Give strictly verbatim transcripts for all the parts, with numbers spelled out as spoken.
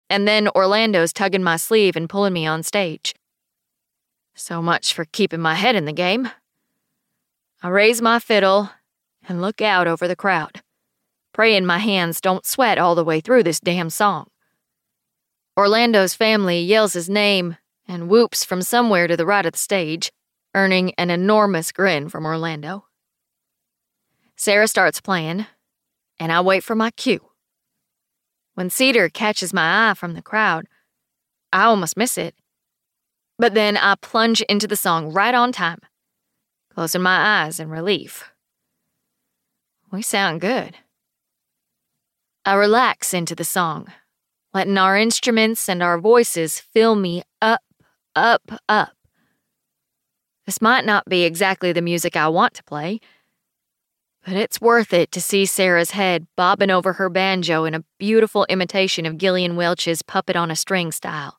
And then Orlando's tugging my sleeve and pulling me on stage. So much for keeping my head in the game. I raise my fiddle and look out over the crowd, praying my hands don't sweat all the way through this damn song. Orlando's family yells his name and whoops from somewhere to the right of the stage, earning an enormous grin from Orlando. Sarah starts playing, and I wait for my cue. When Cedar catches my eye from the crowd, I almost miss it. But then I plunge into the song right on time, closing my eyes in relief. We sound good. I relax into the song, letting our instruments and our voices fill me up, up, up. This might not be exactly the music I want to play, but it's worth it to see Sarah's head bobbing over her banjo in a beautiful imitation of Gillian Welch's Puppet on a String style.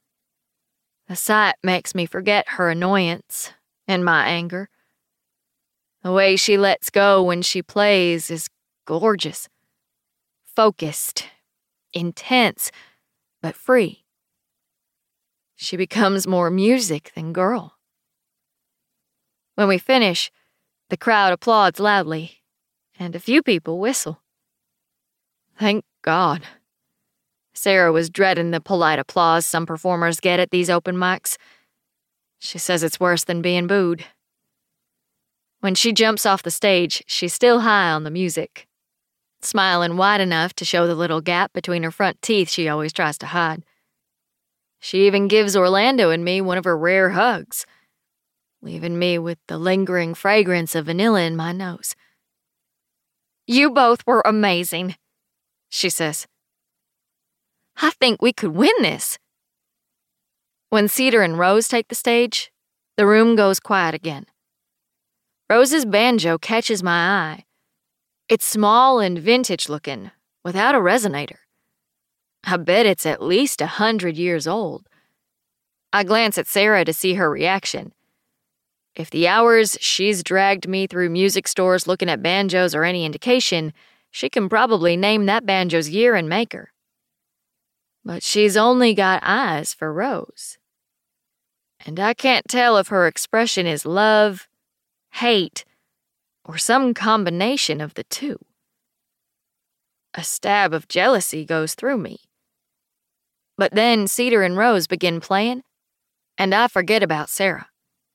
The sight makes me forget her annoyance and my anger. The way she lets go when she plays is gorgeous. Focused, intense, but free. She becomes more music than girl. When we finish, the crowd applauds loudly, and a few people whistle. Thank God. Sarah was dreading the polite applause some performers get at these open mics. She says it's worse than being booed. When she jumps off the stage, she's still high on the music, smiling wide enough to show the little gap between her front teeth she always tries to hide. She even gives Orlando and me one of her rare hugs, leaving me with the lingering fragrance of vanilla in my nose. You both were amazing, she says. I think we could win this. When Cedar and Rose take the stage, the room goes quiet again. Rose's banjo catches my eye. It's small and vintage-looking, without a resonator. I bet it's at least a hundred years old. I glance at Sarah to see her reaction. If the hours she's dragged me through music stores looking at banjos are any indication, she can probably name that banjo's year and maker. But she's only got eyes for Rose. And I can't tell if her expression is love, hate, or some combination of the two. A stab of jealousy goes through me. But then Cedar and Rose begin playing, and I forget about Sarah.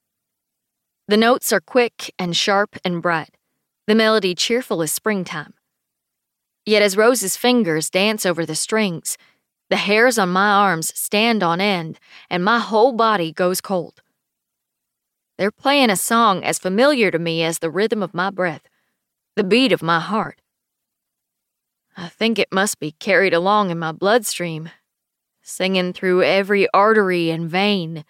The notes are quick and sharp and bright, the melody cheerful as springtime. Yet as Rose's fingers dance over the strings, the hairs on my arms stand on end, and my whole body goes cold. They're playing a song as familiar to me as the rhythm of my breath, the beat of my heart. I think it must be carried along in my bloodstream, singing through every artery and vein.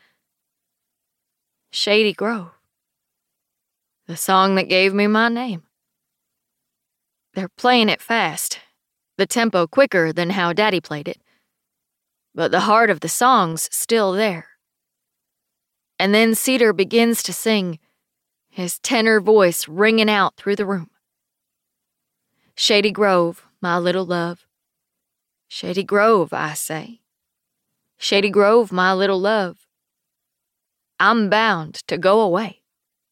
Shady Grove. The song that gave me my name. They're playing it fast, the tempo quicker than how Daddy played it. But the heart of the song's still there. And then Cedar begins to sing, his tenor voice ringing out through the room. Shady Grove, my little love. Shady Grove, I say. Shady Grove, my little love. I'm bound to go away.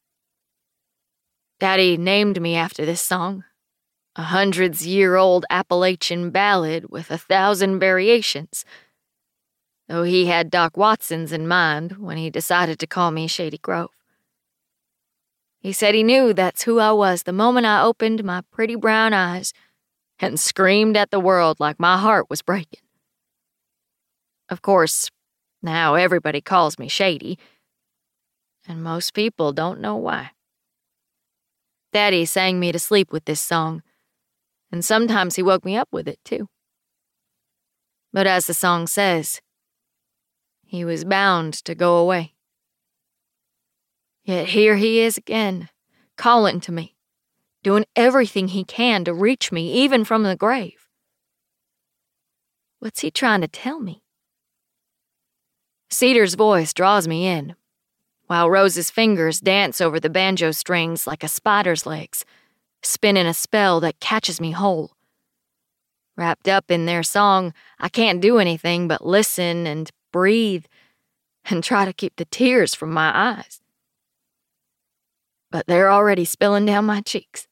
Daddy named me after this song, a hundreds-year-old Appalachian ballad with a thousand variations, though he had Doc Watson's in mind when he decided to call me Shady Grove. He said he knew that's who I was the moment I opened my pretty brown eyes and screamed at the world like my heart was breaking. Of course, now everybody calls me Shady, and most people don't know why. Daddy sang me to sleep with this song, and sometimes he woke me up with it, too. But as the song says, he was bound to go away. Yet here he is again, calling to me, doing everything he can to reach me, even from the grave. What's he trying to tell me? Cedar's voice draws me in, while Rose's fingers dance over the banjo strings like a spider's legs, spinning a spell that catches me whole. Wrapped up in their song, I can't do anything but listen and breathe and try to keep the tears from my eyes. But they're already spilling down my cheeks.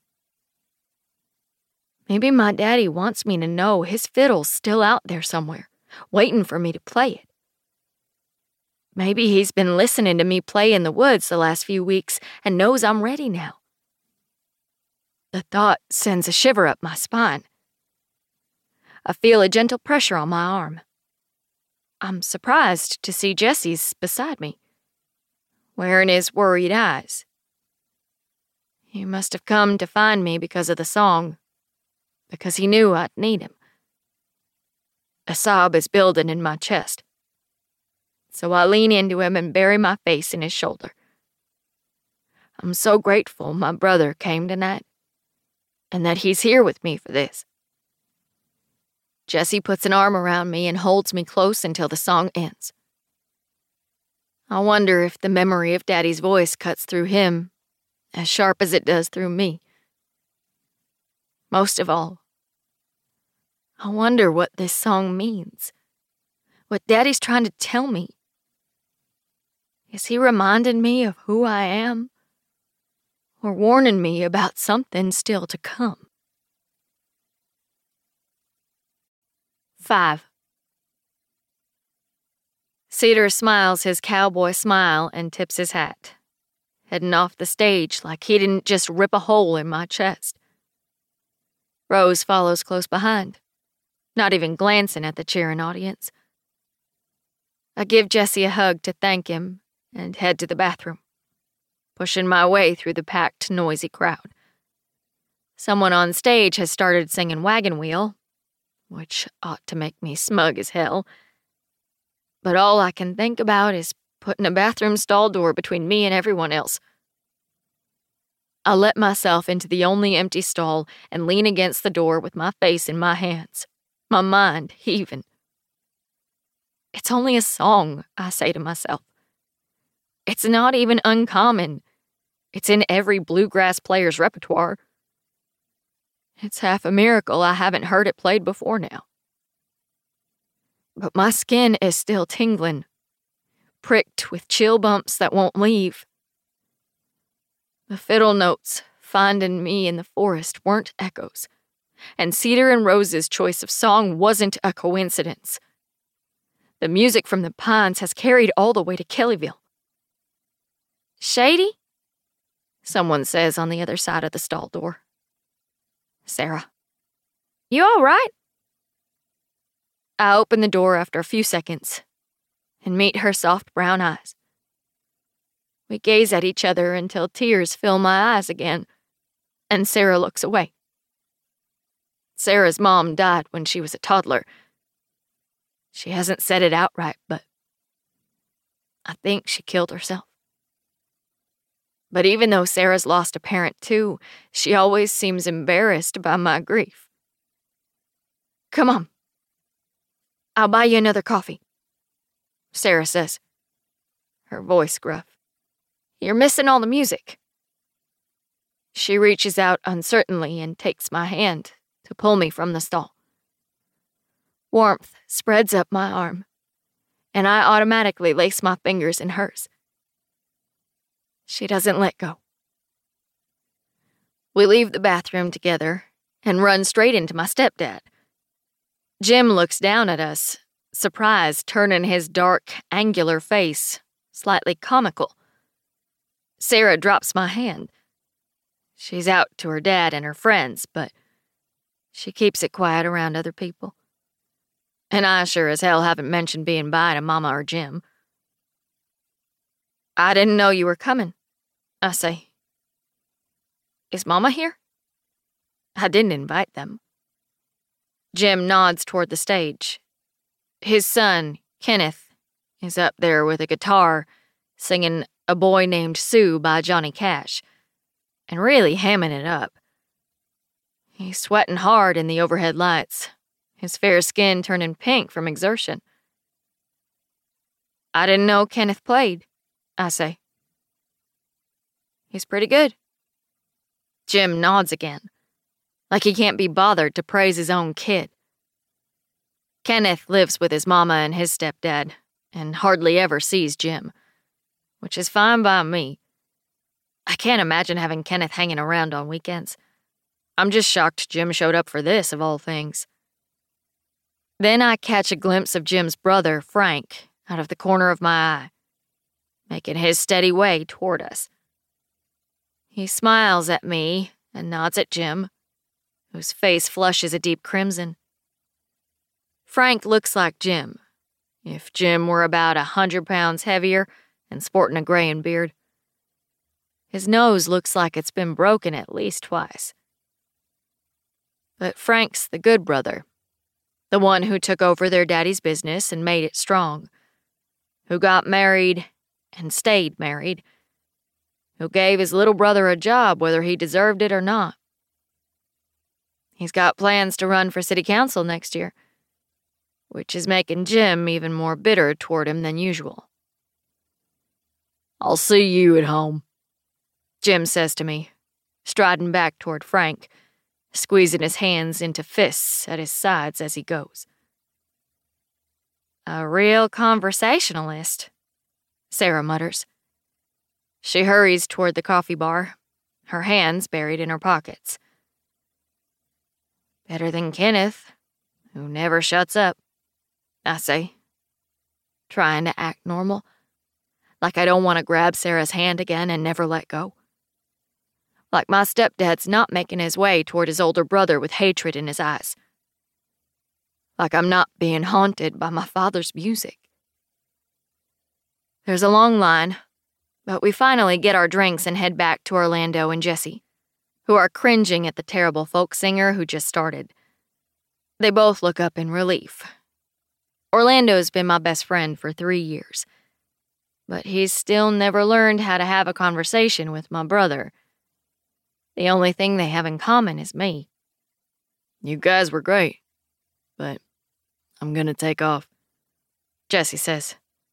Maybe my daddy wants me to know his fiddle's still out there somewhere, waiting for me to play it. Maybe he's been listening to me play in the woods the last few weeks and knows I'm ready now. The thought sends a shiver up my spine. I feel a gentle pressure on my arm. I'm surprised to see Jesse's beside me, wearing his worried eyes. He must have come to find me because of the song, because he knew I'd need him. A sob is building in my chest, so I lean into him and bury my face in his shoulder. I'm so grateful my brother came tonight, and that he's here with me for this. Jesse puts an arm around me and holds me close until the song ends. I wonder if the memory of Daddy's voice cuts through him as sharp as it does through me. Most of all, I wonder what this song means, what Daddy's trying to tell me. Is he reminding me of who I am, or warning me about something still to come? Five. Cedar smiles his cowboy smile and tips his hat, heading off the stage like he didn't just rip a hole in my chest. Rose follows close behind, not even glancing at the cheering audience. I give Jesse a hug to thank him and head to the bathroom, pushing my way through the packed, noisy crowd. Someone on stage has started singing Wagon Wheel, which ought to make me smug as hell. But all I can think about is putting a bathroom stall door between me and everyone else. I let myself into the only empty stall and lean against the door with my face in my hands, my mind heaving. It's only a song, I say to myself. It's not even uncommon. It's in every bluegrass player's repertoire. It's half a miracle I haven't heard it played before now. But my skin is still tingling, pricked with chill bumps that won't leave. The fiddle notes finding me in the forest weren't echoes, and Cedar and Rose's choice of song wasn't a coincidence. The music from the pines has carried all the way to Kellyville. "Shady?" someone says on the other side of the stall door. Sarah. "You all right?" I open the door after a few seconds and meet her soft brown eyes. We gaze at each other until tears fill my eyes again, and Sarah looks away. Sarah's mom died when she was a toddler. She hasn't said it outright, but I think she killed herself. But even though Sarah's lost a parent too, she always seems embarrassed by my grief. "Come on. I'll buy you another coffee," Sarah says, her voice gruff. "You're missing all the music." She reaches out uncertainly and takes my hand to pull me from the stall. Warmth spreads up my arm, and I automatically lace my fingers in hers. She doesn't let go. We leave the bathroom together and run straight into my stepdad. Jim looks down at us, surprised, turning his dark, angular face slightly comical. Sarah drops my hand. She's out to her dad and her friends, but she keeps it quiet around other people. And I sure as hell haven't mentioned being by to Mama or Jim. "I didn't know you were coming," I say. "Is Mama here?" I didn't invite them. Jim nods toward the stage. His son, Kenneth, is up there with a guitar, singing A Boy Named Sue by Johnny Cash, and really hamming it up. He's sweating hard in the overhead lights, his fair skin turning pink from exertion. "I didn't know Kenneth played," I say. "He's pretty good." Jim nods again, like he can't be bothered to praise his own kid. Kenneth lives with his mama and his stepdad, and hardly ever sees Jim, which is fine by me. I can't imagine having Kenneth hanging around on weekends. I'm just shocked Jim showed up for this, of all things. Then I catch a glimpse of Jim's brother, Frank, out of the corner of my eye, making his steady way toward us. He smiles at me and nods at Jim, whose face flushes a deep crimson. Frank looks like Jim, if Jim were about a hundred pounds heavier and sporting a graying beard. His nose looks like it's been broken at least twice. But Frank's the good brother, the one who took over their daddy's business and made it strong, who got married and stayed married, who gave his little brother a job whether he deserved it or not. He's got plans to run for city council next year, which is making Jim even more bitter toward him than usual. "I'll see you at home," Jim says to me, striding back toward Frank, squeezing his hands into fists at his sides as he goes. "A real conversationalist," Sarah mutters. She hurries toward the coffee bar, her hands buried in her pockets. "Better than Kenneth, who never shuts up," I say, trying to act normal, like I don't want to grab Sarah's hand again and never let go. Like my stepdad's not making his way toward his older brother with hatred in his eyes. Like I'm not being haunted by my father's music. There's a long line, but we finally get our drinks and head back to Orlando and Jesse, who are cringing at the terrible folk singer who just started. They both look up in relief. Orlando's been my best friend for three years, but he's still never learned how to have a conversation with my brother. The only thing they have in common is me. "You guys were great, but I'm gonna take off," Jesse says.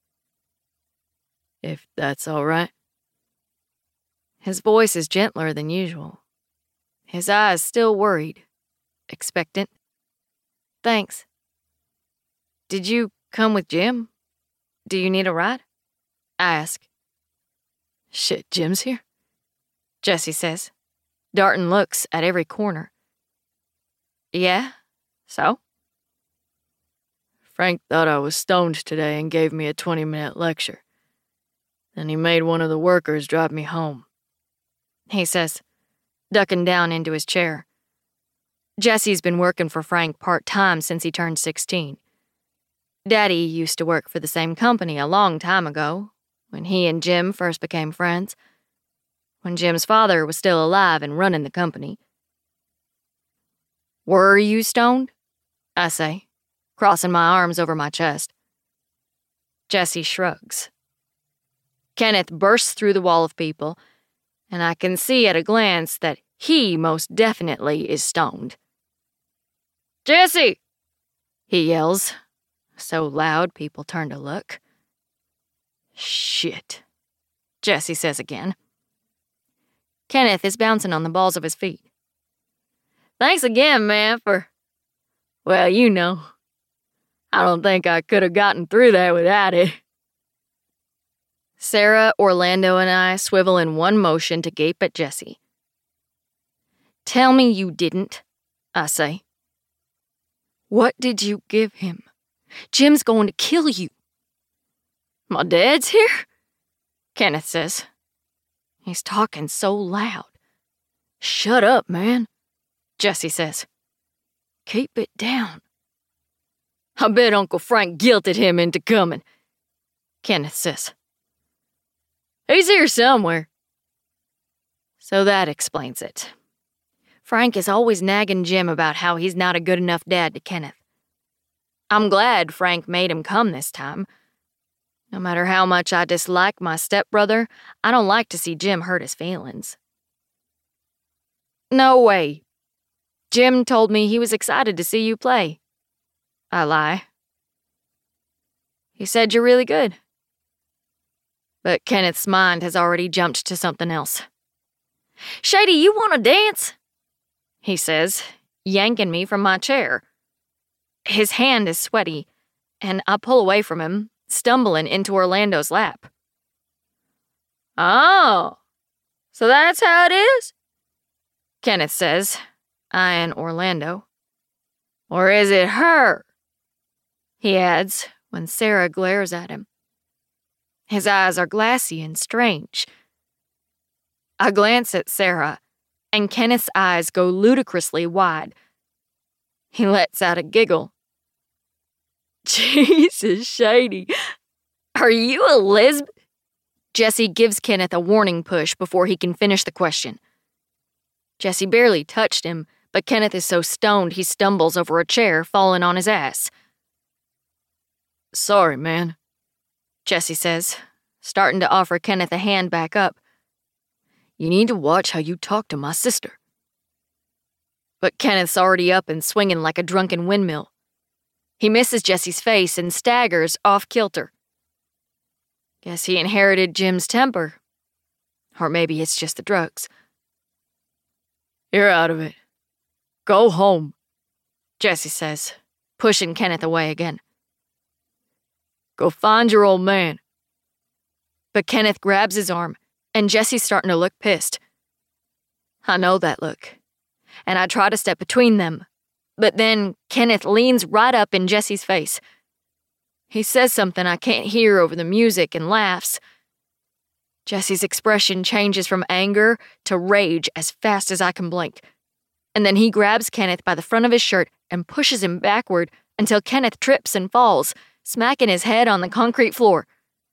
"If that's all right." His voice is gentler than usual. His eyes still worried, expectant. "Thanks. Did you come with Jim? Do you need a ride?" I ask. "Shit, Jim's here," Jesse says, darting looks at every corner. "Yeah? So?" "Frank thought I was stoned today and gave me a twenty-minute lecture. Then he made one of the workers drive me home," he says, ducking down into his chair. Jesse's been working for Frank part-time since he turned sixteen. Daddy used to work for the same company a long time ago, when he and Jim first became friends, when Jim's father was still alive and running the company. "Were you stoned?" I say, crossing my arms over my chest. Jesse shrugs. Kenneth bursts through the wall of people, and I can see at a glance that he most definitely is stoned. "Jesse!" he yells, so loud people turn to look. "Shit," Jesse says again. Kenneth is bouncing on the balls of his feet. "Thanks again, man, for, well, you know. I don't think I could have gotten through that without it." Sarah, Orlando, and I swivel in one motion to gape at Jesse. "Tell me you didn't," I say. "What did you give him? Jim's going to kill you." "My dad's here?" Kenneth says. He's talking so loud. "Shut up, man," Jesse says. "Keep it down." "I bet Uncle Frank guilted him into coming," Kenneth says. "He's here somewhere." So that explains it. Frank is always nagging Jim about how he's not a good enough dad to Kenneth. I'm glad Frank made him come this time. No matter how much I dislike my stepbrother, I don't like to see Jim hurt his feelings. "No way. Jim told me he was excited to see you play." I lie. "He said you're really good." But Kenneth's mind has already jumped to something else. "Shady, you want to dance?" he says, yanking me from my chair. His hand is sweaty, and I pull away from him, stumbling into Orlando's lap. "Oh, so that's how it is?" Kenneth says, eyeing Orlando. "Or is it her?" he adds when Sarah glares at him. His eyes are glassy and strange. I glance at Sarah, and Kenneth's eyes go ludicrously wide. He lets out a giggle. "Jesus, Shady, are you a lesb?" Jesse gives Kenneth a warning push before he can finish the question. Jesse barely touched him, but Kenneth is so stoned he stumbles over a chair, falling on his ass. "Sorry, man," Jesse says, starting to offer Kenneth a hand back up. "You need to watch how you talk to my sister." But Kenneth's already up and swinging like a drunken windmill. He misses Jesse's face and staggers off kilter. Guess he inherited Jim's temper. Or maybe it's just the drugs. "You're out of it. Go home," Jesse says, pushing Kenneth away again. "Go find your old man." But Kenneth grabs his arm, and Jesse's starting to look pissed. I know that look, and I try to step between them, but then Kenneth leans right up in Jesse's face. He says something I can't hear over the music and laughs. Jesse's expression changes from anger to rage as fast as I can blink, and then he grabs Kenneth by the front of his shirt and pushes him backward until Kenneth trips and falls, smacking his head on the concrete floor.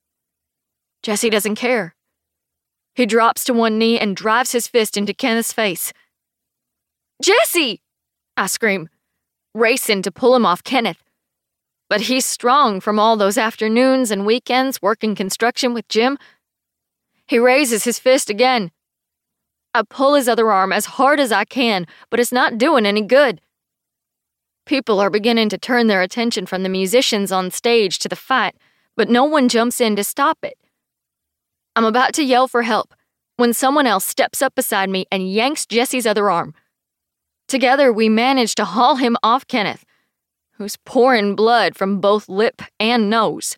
Jesse doesn't care. He drops to one knee and drives his fist into Kenneth's face. "Jesse!" I scream, racing to pull him off Kenneth. But he's strong from all those afternoons and weekends working construction with Jim. He raises his fist again. I pull his other arm as hard as I can, but it's not doing any good. People are beginning to turn their attention from the musicians on stage to the fight, but no one jumps in to stop it. I'm about to yell for help when someone else steps up beside me and yanks Jesse's other arm. Together, we manage to haul him off Kenneth, who's pouring blood from both lip and nose.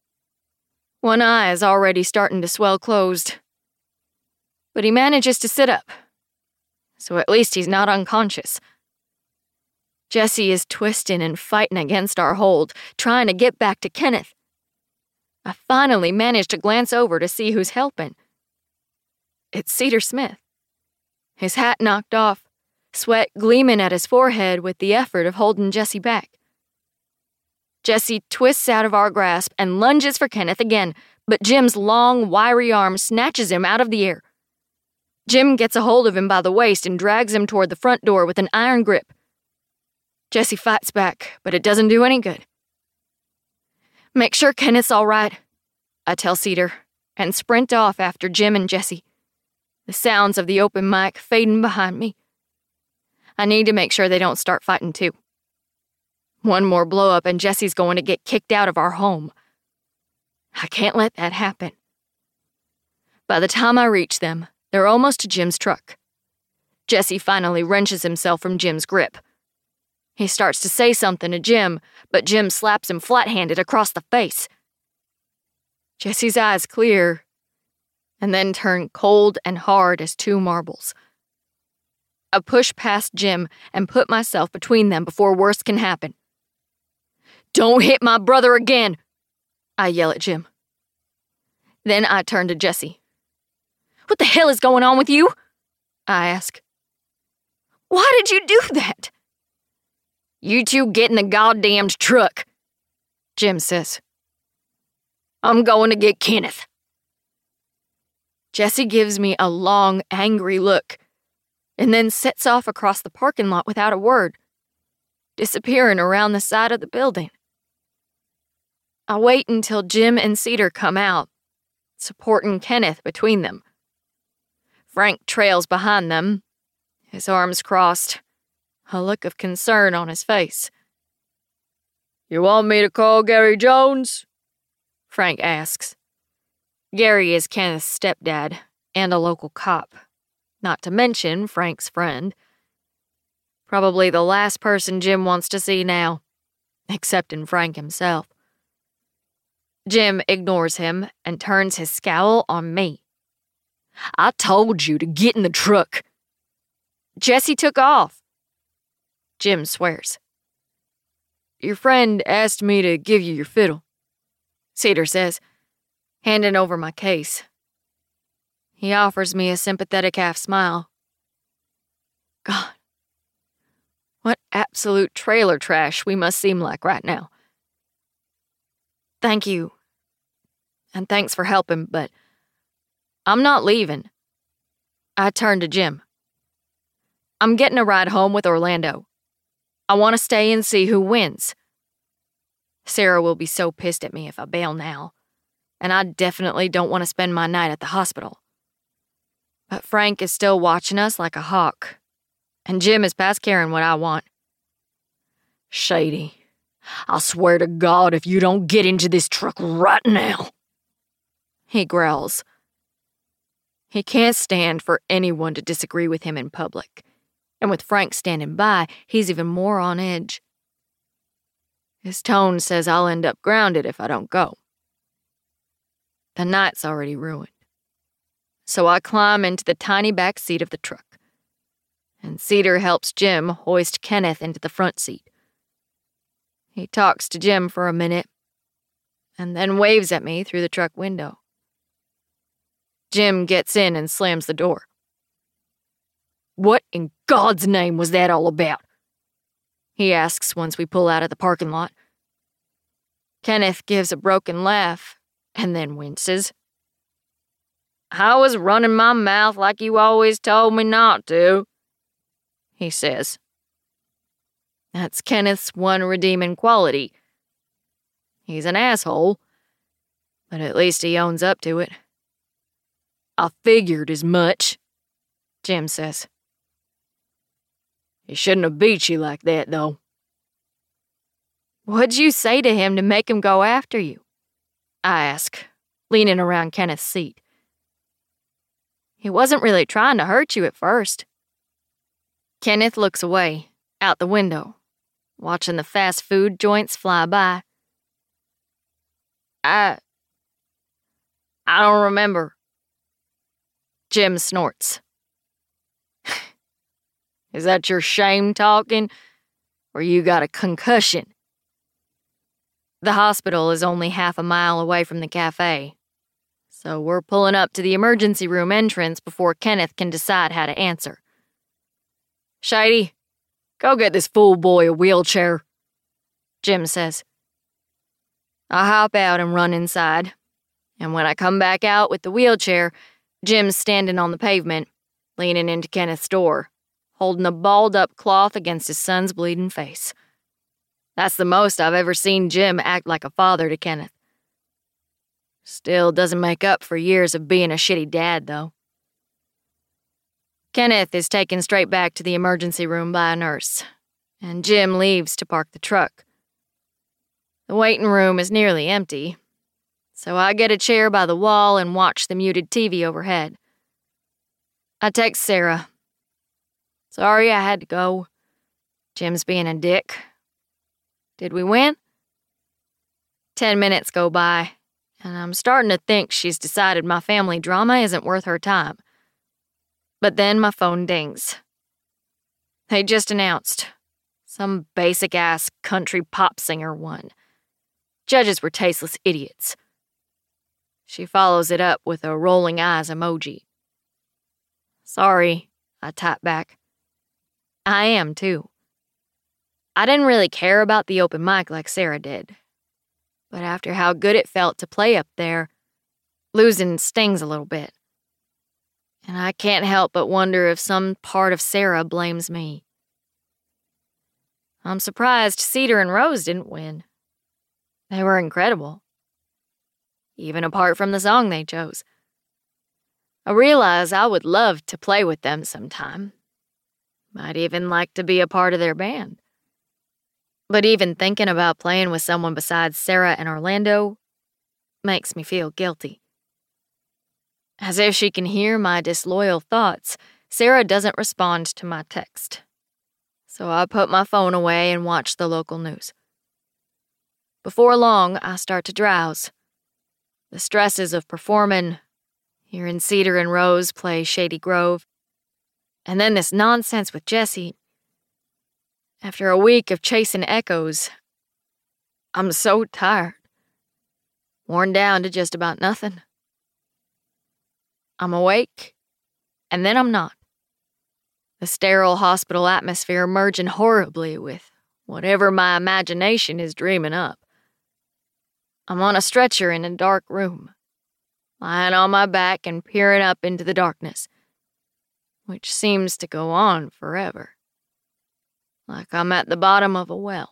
One eye is already starting to swell closed. But he manages to sit up, so at least he's not unconscious. Jesse is twisting and fighting against our hold, trying to get back to Kenneth. I finally manage to glance over to see who's helping. It's Cedar Smith. His hat knocked off, sweat gleaming at his forehead with the effort of holding Jesse back. Jesse twists out of our grasp and lunges for Kenneth again, but Jim's long, wiry arm snatches him out of the air. Jim gets a hold of him by the waist and drags him toward the front door with an iron grip. Jesse fights back, but it doesn't do any good. "Make sure Kenneth's all right," I tell Cedar, and sprint off after Jim and Jesse, the sounds of the open mic fading behind me. I need to make sure they don't start fighting too. One more blow-up and Jesse's going to get kicked out of our home. I can't let that happen. By the time I reach them, they're almost to Jim's truck. Jesse finally wrenches himself from Jim's grip. He starts to say something to Jim, but Jim slaps him flat-handed across the face. Jesse's eyes clear, and then turn cold and hard as two marbles. I push past Jim and put myself between them before worse can happen. "Don't hit my brother again," I yell at Jim. Then I turn to Jesse. "What the hell is going on with you?" I ask. "Why did you do that?" "You two get in the goddamned truck," Jim says. "I'm going to get Kenneth." Jesse gives me a long, angry look, and then sets off across the parking lot without a word, disappearing around the side of the building. I wait until Jim and Cedar come out, supporting Kenneth between them. Frank trails behind them, his arms crossed, a look of concern on his face. "You want me to call Gary Jones?" Frank asks. Gary is Kenneth's stepdad and a local cop, not to mention Frank's friend. Probably the last person Jim wants to see now. excepting Frank himself. Jim ignores him and turns his scowl on me. I told you to get in the truck. Jesse took off. Jim swears. Your friend asked me to give you your fiddle, Cedar says, handing over my case. He offers me a sympathetic half smile. God, what absolute trailer trash we must seem like right now. Thank you, and thanks for helping, but I'm not leaving. I turn to Jim. I'm getting a ride home with Orlando. I want to stay and see who wins. Sarah will be so pissed at me if I bail now, and I definitely don't want to spend my night at the hospital. But Frank is still watching us like a hawk, and Jim is past caring what I want. Shady, I swear to God if you don't get into this truck right now, he growls. He can't stand for anyone to disagree with him in public, and with Frank standing by, he's even more on edge. His tone says I'll end up grounded if I don't go. The night's already ruined. So I climb into the tiny back seat of the truck, and Cedar helps Jim hoist Kenneth into the front seat. He talks to Jim for a minute, and then waves at me through the truck window. Jim gets in and slams the door. What in God's name was that all about? He asks once we pull out of the parking lot. Kenneth gives a broken laugh and then winces. I was running my mouth like you always told me not to, he says. That's Kenneth's one redeeming quality. He's an asshole, but at least he owns up to it. I figured as much, Jim says. He shouldn't have beat you like that, though. What'd you say to him to make him go after you? I ask, leaning around Kenneth's seat. He wasn't really trying to hurt you at first. Kenneth looks away, out the window, watching the fast food joints fly by. I... I don't remember. Jim snorts. Is that your shame talking, or you got a concussion? The hospital is only half a mile away from the cafe, so we're pulling up to the emergency room entrance before Kenneth can decide how to answer. Shady, go get this fool boy a wheelchair, Jim says. I hop out and run inside, and when I come back out with the wheelchair, Jim's standing on the pavement, leaning into Kenneth's door, holding a balled-up cloth against his son's bleeding face. That's the most I've ever seen Jim act like a father to Kenneth. Still doesn't make up for years of being a shitty dad, though. Kenneth is taken straight back to the emergency room by a nurse, and Jim leaves to park the truck. The waiting room is nearly empty, so I get a chair by the wall and watch the muted T V overhead. I text Sarah. Sorry I had to go. Jim's being a dick. Did we win? Ten minutes go by, and I'm starting to think she's decided my family drama isn't worth her time. But then my phone dings. They just announced. Some basic-ass country pop singer won. Judges were tasteless idiots. She follows it up with a rolling eyes emoji. Sorry, I type back. I am, too. I didn't really care about the open mic like Sarah did. But after how good it felt to play up there, losing stings a little bit. And I can't help but wonder if some part of Sarah blames me. I'm surprised Cedar and Rose didn't win. They were incredible. Even apart from the song they chose. I realize I would love to play with them sometime. I'd even like to be a part of their band. But even thinking about playing with someone besides Sarah and Orlando makes me feel guilty. As if she can hear my disloyal thoughts, Sarah doesn't respond to my text. So I put my phone away and watch the local news. Before long, I start to drowse. The stresses of performing, hearing Cedar and Rose play Shady Grove, and then this nonsense with Jesse. After a week of chasing echoes, I'm so tired. Worn down to just about nothing. I'm awake, and then I'm not. The sterile hospital atmosphere merging horribly with whatever my imagination is dreaming up. I'm on a stretcher in a dark room, lying on my back and peering up into the darkness, which seems to go on forever, like I'm at the bottom of a well.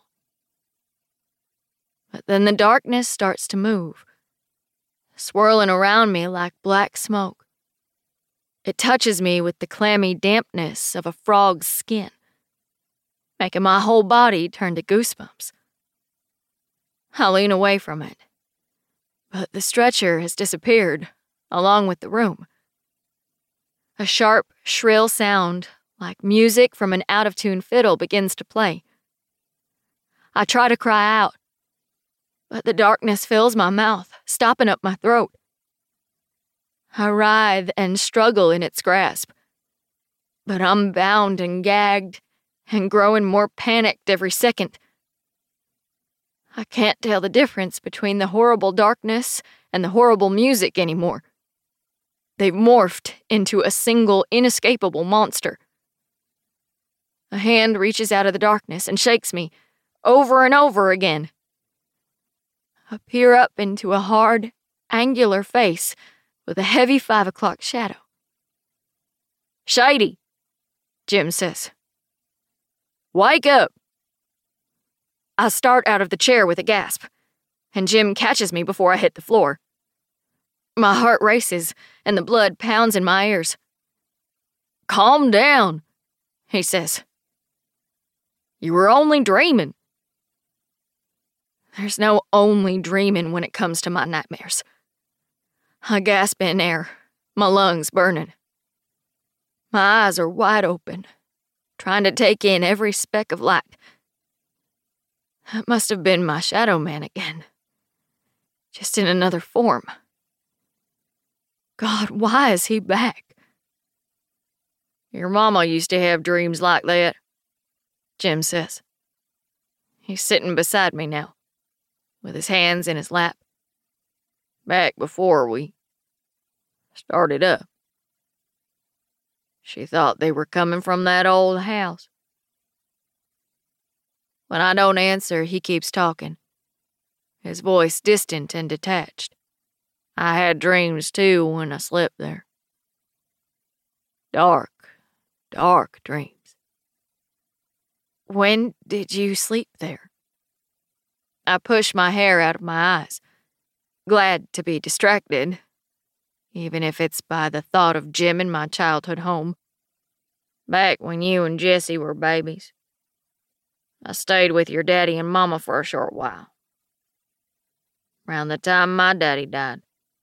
But then the darkness starts to move, swirling around me like black smoke. It touches me with the clammy dampness of a frog's skin, making my whole body turn to goosebumps. I lean away from it, but the stretcher has disappeared, along with the room. A sharp, shrill sound, like music from an out-of-tune fiddle, begins to play. I try to cry out, but the darkness fills my mouth, stopping up my throat. I writhe and struggle in its grasp, but I'm bound and gagged and growing more panicked every second. I can't tell the difference between the horrible darkness and the horrible music anymore. They've morphed into a single inescapable monster. A hand reaches out of the darkness and shakes me over and over again. I peer up into a hard, angular face with a heavy five o'clock shadow. "Shady," Jim says. "Wake up." I start out of the chair with a gasp, and Jim catches me before I hit the floor. My heart races, and the blood pounds in my ears. "Calm down," he says. "You were only dreaming." There's no only dreaming when it comes to my nightmares. I gasp in air, my lungs burning. My eyes are wide open, trying to take in every speck of light. It must have been my shadow man again, just in another form. God, why is he back? "Your mama used to have dreams like that," Jim says. He's sitting beside me now, with his hands in his lap. "Back before we started up. She thought they were coming from that old house." When I don't answer, he keeps talking, his voice distant and detached. "I had dreams, too, when I slept there. Dark, dark dreams." "When did you sleep there?" I push my hair out of my eyes, glad to be distracted, even if it's by the thought of Jim in my childhood home. "Back when you and Jesse were babies. I stayed with your daddy and mama for a short while. Around the time my daddy died."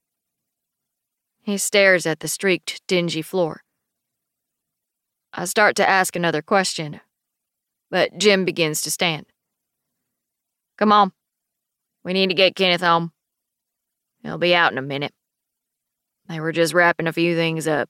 He stares at the streaked, dingy floor. I start to ask another question, but Jim begins to stand. "Come on. We need to get Kenneth home. He'll be out in a minute. They were just wrapping a few things up."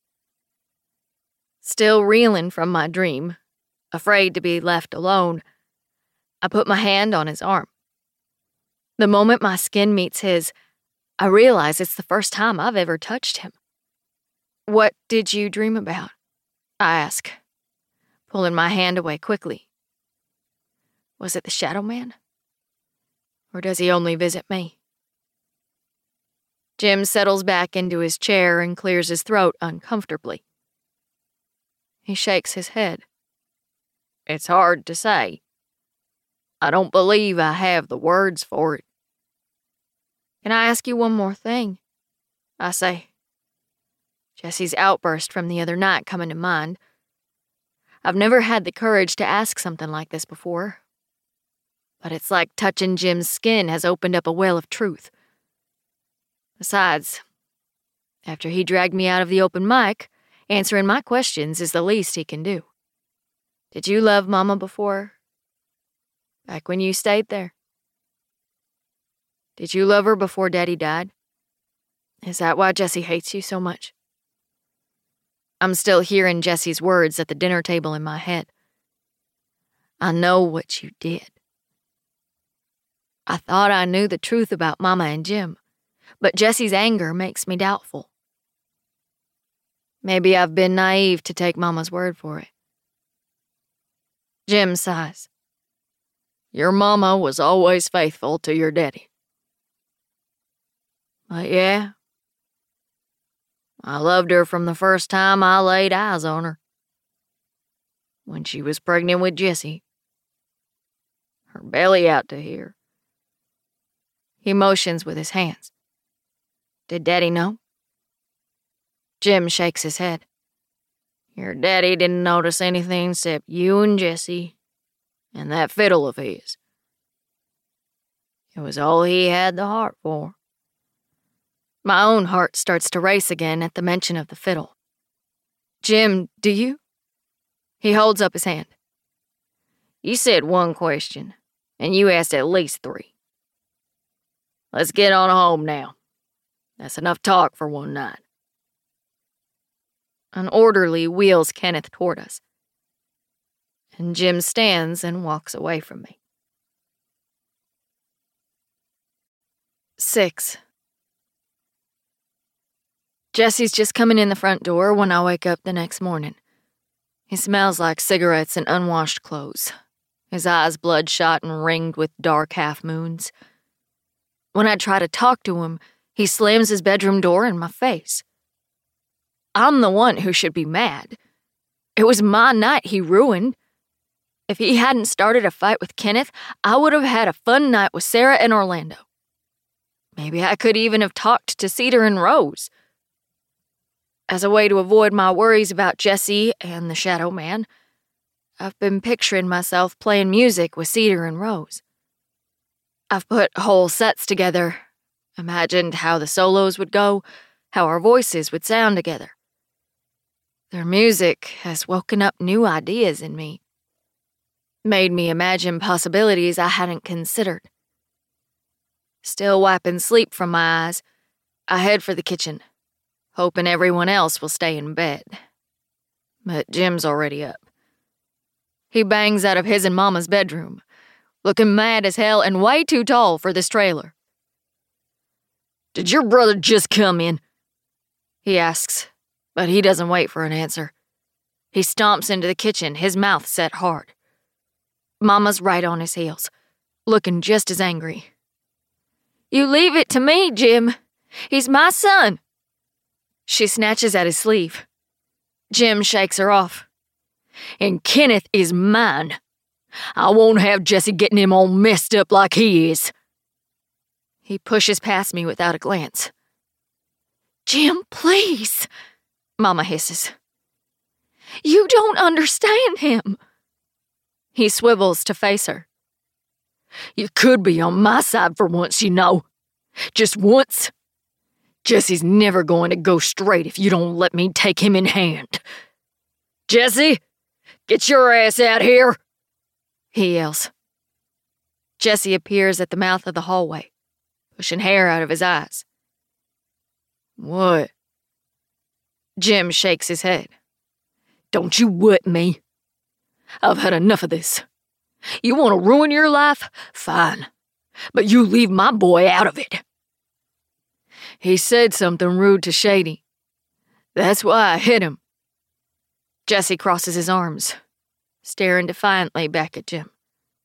Still reeling from my dream, afraid to be left alone, I put my hand on his arm. The moment my skin meets his, I realize it's the first time I've ever touched him. "What did you dream about?" I ask, pulling my hand away quickly. Was it the Shadow Man? Or does he only visit me? Jim settles back into his chair and clears his throat uncomfortably. He shakes his head. "It's hard to say. I don't believe I have the words for it." "Can I ask you one more thing?" I say. Jesse's outburst from the other night coming to mind. I've never had the courage to ask something like this before, but it's like touching Jim's skin has opened up a well of truth. Besides, after he dragged me out of the open mic, answering my questions is the least he can do. "Did you love Mama before? Back when you stayed there?" Did you love her before Daddy died? Is that why Jesse hates you so much? I'm still hearing Jesse's words at the dinner table in my head. I know what you did. I thought I knew the truth about Mama and Jim, but Jesse's anger makes me doubtful. Maybe I've been naive to take Mama's word for it. Jim sighs. Your Mama was always faithful to your daddy. But yeah, I loved her from the first time I laid eyes on her. When she was pregnant with Jesse. Her belly out to here. He motions with his hands. Did Daddy know? Jim shakes his head. Your daddy didn't notice anything except you and Jesse and that fiddle of his. It was all he had the heart for. My own heart starts to race again at the mention of the fiddle. Jim, do you? He holds up his hand. You said one question, and you asked at least three. Let's get on home now. That's enough talk for one night. An orderly wheels Kenneth toward us, and Jim stands and walks away from me. Six. Jesse's just coming in the front door when I wake up the next morning. He smells like cigarettes and unwashed clothes, his eyes bloodshot and ringed with dark half-moons. When I try to talk to him, he slams his bedroom door in my face. I'm the one who should be mad. It was my night he ruined. If he hadn't started a fight with Kenneth, I would have had a fun night with Sarah and Orlando. Maybe I could even have talked to Cedar and Rose. As a way to avoid my worries about Jesse and the Shadow Man, I've been picturing myself playing music with Cedar and Rose. I've put whole sets together, imagined how the solos would go, how our voices would sound together. Their music has woken up new ideas in me, made me imagine possibilities I hadn't considered. Still wiping sleep from my eyes, I head for the kitchen, hoping everyone else will stay in bed. But Jim's already up. He bangs out of his and Mama's bedroom, looking mad as hell and way too tall for this trailer. Did your brother just come in? He asks, but he doesn't wait for an answer. He stomps into the kitchen, his mouth set hard. Mama's right on his heels, looking just as angry. You leave it to me, Jim. He's my son. She snatches at his sleeve. Jim shakes her off. And Kenneth is mine. I won't have Jesse getting him all messed up like he is. He pushes past me without a glance. Jim, please, Mama hisses. You don't understand him. He swivels to face her. You could be on my side for once, you know. Just once. Jesse's never going to go straight if you don't let me take him in hand. Jesse, get your ass out here, he yells. Jesse appears at the mouth of the hallway, pushing hair out of his eyes. What? Jim shakes his head. Don't you what me. I've had enough of this. You want to ruin your life? Fine. But you leave my boy out of it. He said something rude to Shady. That's why I hit him. Jesse crosses his arms, staring defiantly back at Jim.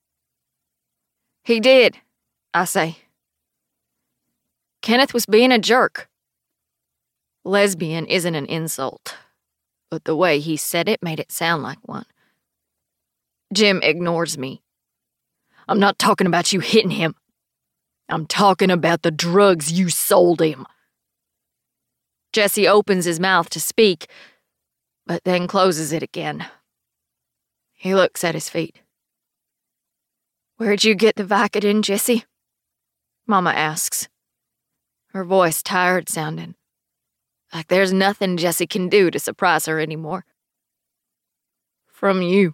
He did, I say. Kenneth was being a jerk. Lesbian isn't an insult, but the way he said it made it sound like one. Jim ignores me. I'm not talking about you hitting him. I'm talking about the drugs you sold him. Jesse opens his mouth to speak, but then closes it again. He looks at his feet. Where'd you get the Vicodin, Jesse? Mama asks, her voice tired sounding, like there's nothing Jesse can do to surprise her anymore. From you.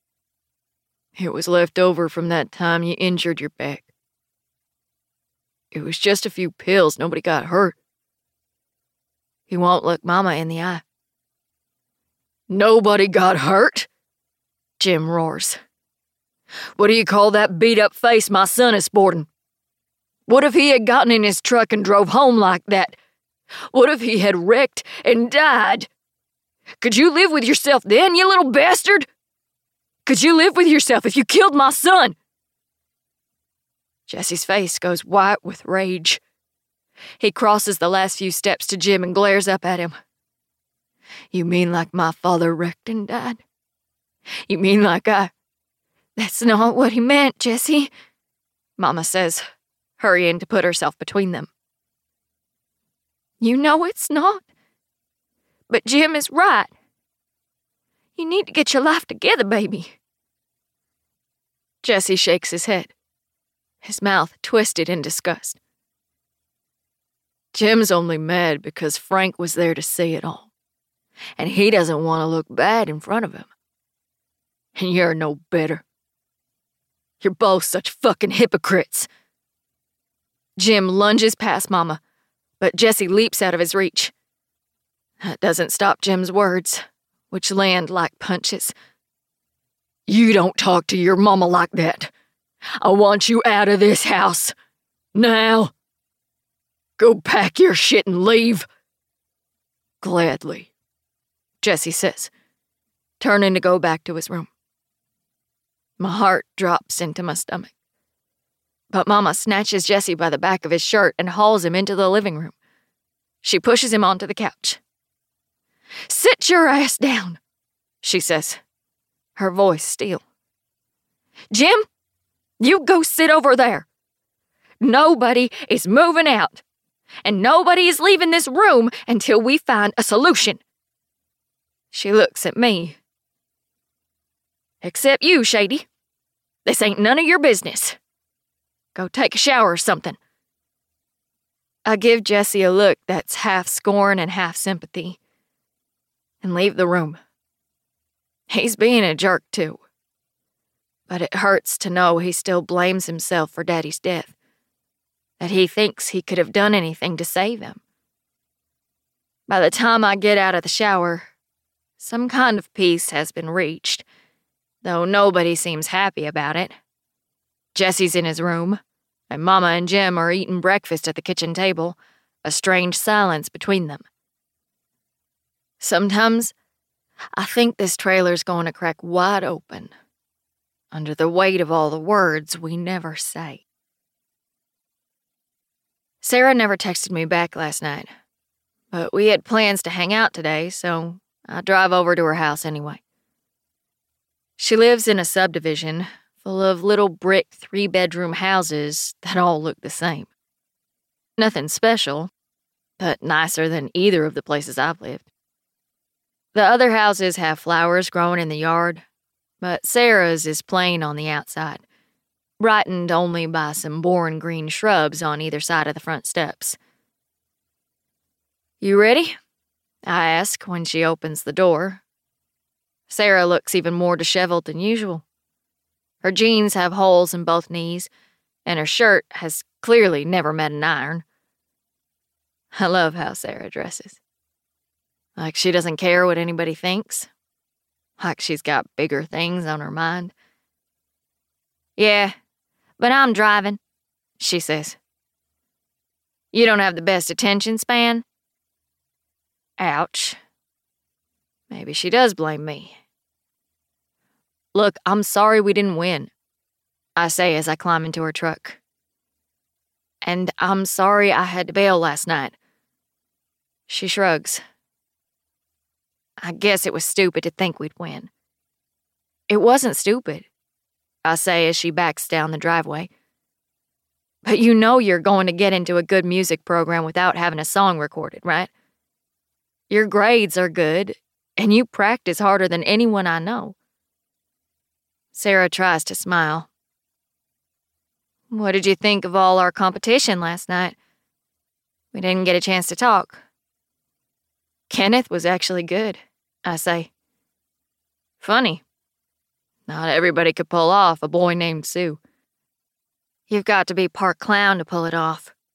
It was left over from that time you injured your back. It was just a few pills. Nobody got hurt. He won't look Mama in the eye. Nobody got hurt? Jim roars. What do you call that beat-up face my son is sporting? What if he had gotten in his truck and drove home like that? What if he had wrecked and died? Could you live with yourself then, you little bastard? Could you live with yourself if you killed my son? Jesse's face goes white with rage. He crosses the last few steps to Jim and glares up at him. You mean like my father wrecked and died? You mean like I... That's not what he meant, Jesse, Mama says, hurrying to put herself between them. You know it's not. But Jim is right. You need to get your life together, baby. Jesse shakes his head, his mouth twisted in disgust. Jim's only mad because Frank was there to see it all, and he doesn't want to look bad in front of him. And you're no better. You're both such fucking hypocrites. Jim lunges past Mama, but Jesse leaps out of his reach. That doesn't stop Jim's words, which land like punches. You don't talk to your mama like that. I want you out of this house. Now. Go pack your shit and leave. Gladly, Jesse says, turning to go back to his room. My heart drops into my stomach. But Mama snatches Jesse by the back of his shirt and hauls him into the living room. She pushes him onto the couch. Sit your ass down, she says, her voice steel. Jim, you go sit over there. Nobody is moving out, and nobody is leaving this room until we find a solution. She looks at me. Except you, Shady. This ain't none of your business. Go take a shower or something. I give Jesse a look that's half scorn and half sympathy, and leave the room. He's being a jerk, too. But it hurts to know he still blames himself for Daddy's death, that he thinks he could have done anything to save him. By the time I get out of the shower, some kind of peace has been reached, though nobody seems happy about it. Jesse's in his room, and Mama and Jim are eating breakfast at the kitchen table, a strange silence between them. Sometimes, I think this trailer's going to crack wide open, under the weight of all the words we never say. Sarah never texted me back last night, but we had plans to hang out today, so I drive over to her house anyway. She lives in a subdivision full of little brick three-bedroom houses that all look the same. Nothing special, but nicer than either of the places I've lived. The other houses have flowers growing in the yard, but Sarah's is plain on the outside, brightened only by some boring green shrubs on either side of the front steps. You ready? I ask when she opens the door. Sarah looks even more disheveled than usual. Her jeans have holes in both knees, and her shirt has clearly never met an iron. I love how Sarah dresses. Like she doesn't care what anybody thinks. Like she's got bigger things on her mind. Yeah, but I'm driving, she says. You don't have the best attention span? Ouch. Maybe she does blame me. Look, I'm sorry we didn't win, I say as I climb into her truck. And I'm sorry I had to bail last night. She shrugs. I guess it was stupid to think we'd win. It wasn't stupid, I say as she backs down the driveway. But you know you're going to get into a good music program without having a song recorded, right? Your grades are good, and you practice harder than anyone I know. Sarah tries to smile. What did you think of all our competition last night? We didn't get a chance to talk. Kenneth was actually good, I say. Funny. Not everybody could pull off A Boy Named Sue. You've got to be part clown to pull it off,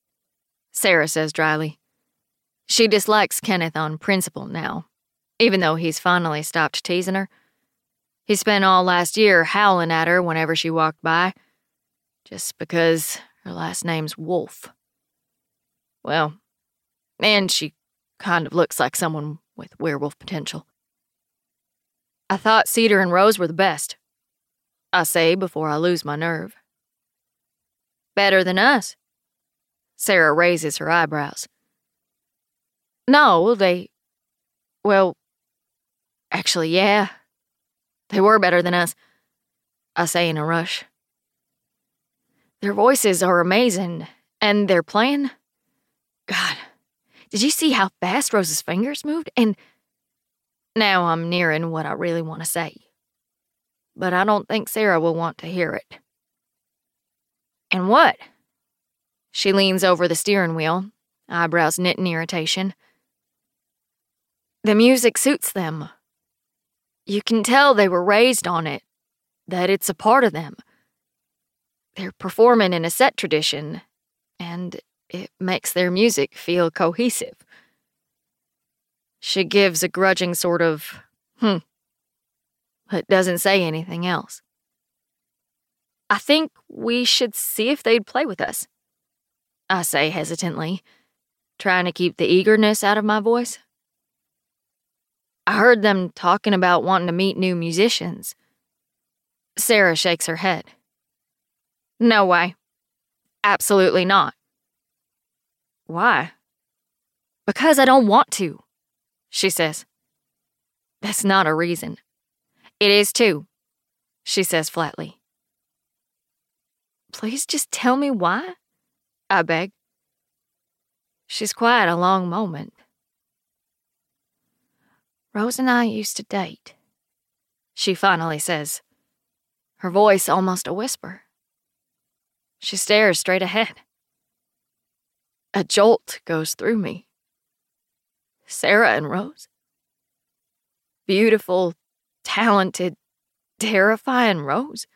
Sarah says dryly. She dislikes Kenneth on principle now, even though he's finally stopped teasing her. He spent all last year howling at her whenever she walked by, just because her last name's Wolf. Well, and she kind of looks like someone with werewolf potential. I thought Cedar and Rose were the best, I say before I lose my nerve. Better than us? Sarah raises her eyebrows. No, they... Well, actually, yeah. They were better than us, I say in a rush. Their voices are amazing, and their playing... God, did you see how fast Rose's fingers moved? And now I'm nearing what I really want to say. But I don't think Sarah will want to hear it. And what? She leans over the steering wheel, eyebrows knit in irritation. The music suits them. You can tell they were raised on it, that it's a part of them. They're performing in a set tradition, and it makes their music feel cohesive. She gives a grudging sort of, hmm, but doesn't say anything else. I think we should see if they'd play with us, I say hesitantly, trying to keep the eagerness out of my voice. I heard them talking about wanting to meet new musicians. Sarah shakes her head. No way. Absolutely not. Why? Because I don't want to, she says. That's not a reason. It is too, she says flatly. Please just tell me why, I beg. She's quiet a long moment. Rose and I used to date, she finally says, her voice almost a whisper. She stares straight ahead. A jolt goes through me. Sarah and Rose? Beautiful, talented, terrifying Rose?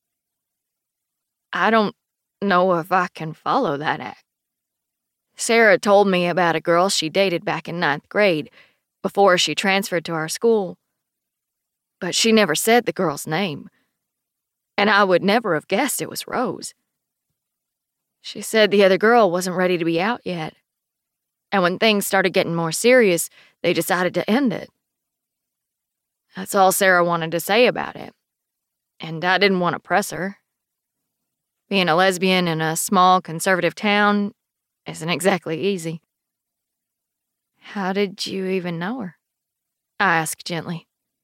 I don't know if I can follow that act. Sarah told me about a girl she dated back in ninth grade, before she transferred to our school. But she never said the girl's name, and I would never have guessed it was Rose. She said the other girl wasn't ready to be out yet, and when things started getting more serious, they decided to end it. That's all Sarah wanted to say about it, and I didn't want to press her. Being a lesbian in a small conservative town isn't exactly easy. How did you even know her? I asked gently.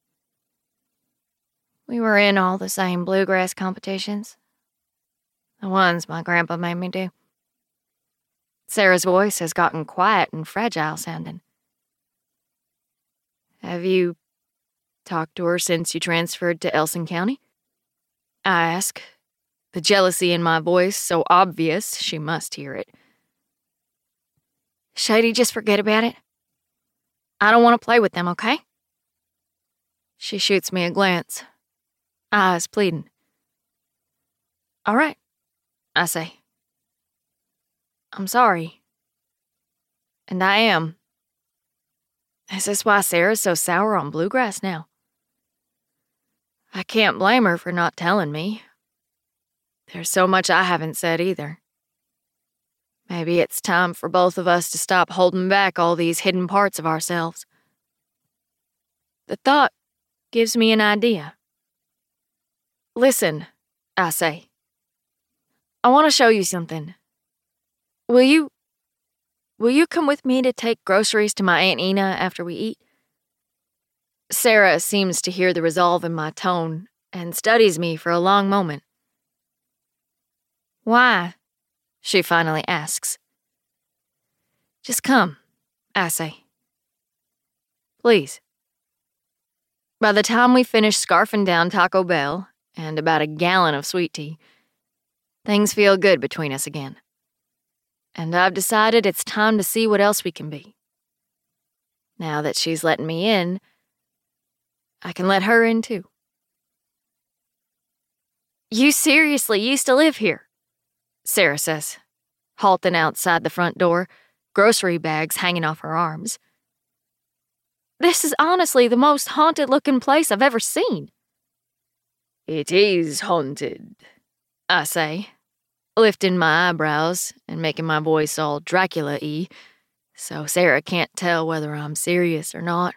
We were in all the same bluegrass competitions. The ones my grandpa made me do. Sarah's voice has gotten quiet and fragile sounding. Have you talked to her since you transferred to Elson County? I ask, the jealousy in my voice so obvious she must hear it. Shady, just forget about it. I don't want to play with them, okay? She shoots me a glance, eyes pleading. All right, I say. I'm sorry. And I am. Is this why Sarah's so sour on bluegrass now? I can't blame her for not telling me. There's so much I haven't said either. Maybe it's time for both of us to stop holding back all these hidden parts of ourselves. The thought gives me an idea. Listen, I say. I want to show you something. Will you... Will you come with me to take groceries to my Aunt Ina after we eat? Sarah seems to hear the resolve in my tone and studies me for a long moment. Why? She finally asks. Just come, I say. Please. By the time we finish scarfing down Taco Bell and about a gallon of sweet tea, things feel good between us again. And I've decided it's time to see what else we can be. Now that she's letting me in, I can let her in too. You seriously used to live here? Sarah says, halting outside the front door, grocery bags hanging off her arms. This is honestly the most haunted-looking place I've ever seen. It is haunted, I say, lifting my eyebrows and making my voice all Dracula-y, so Sarah can't tell whether I'm serious or not.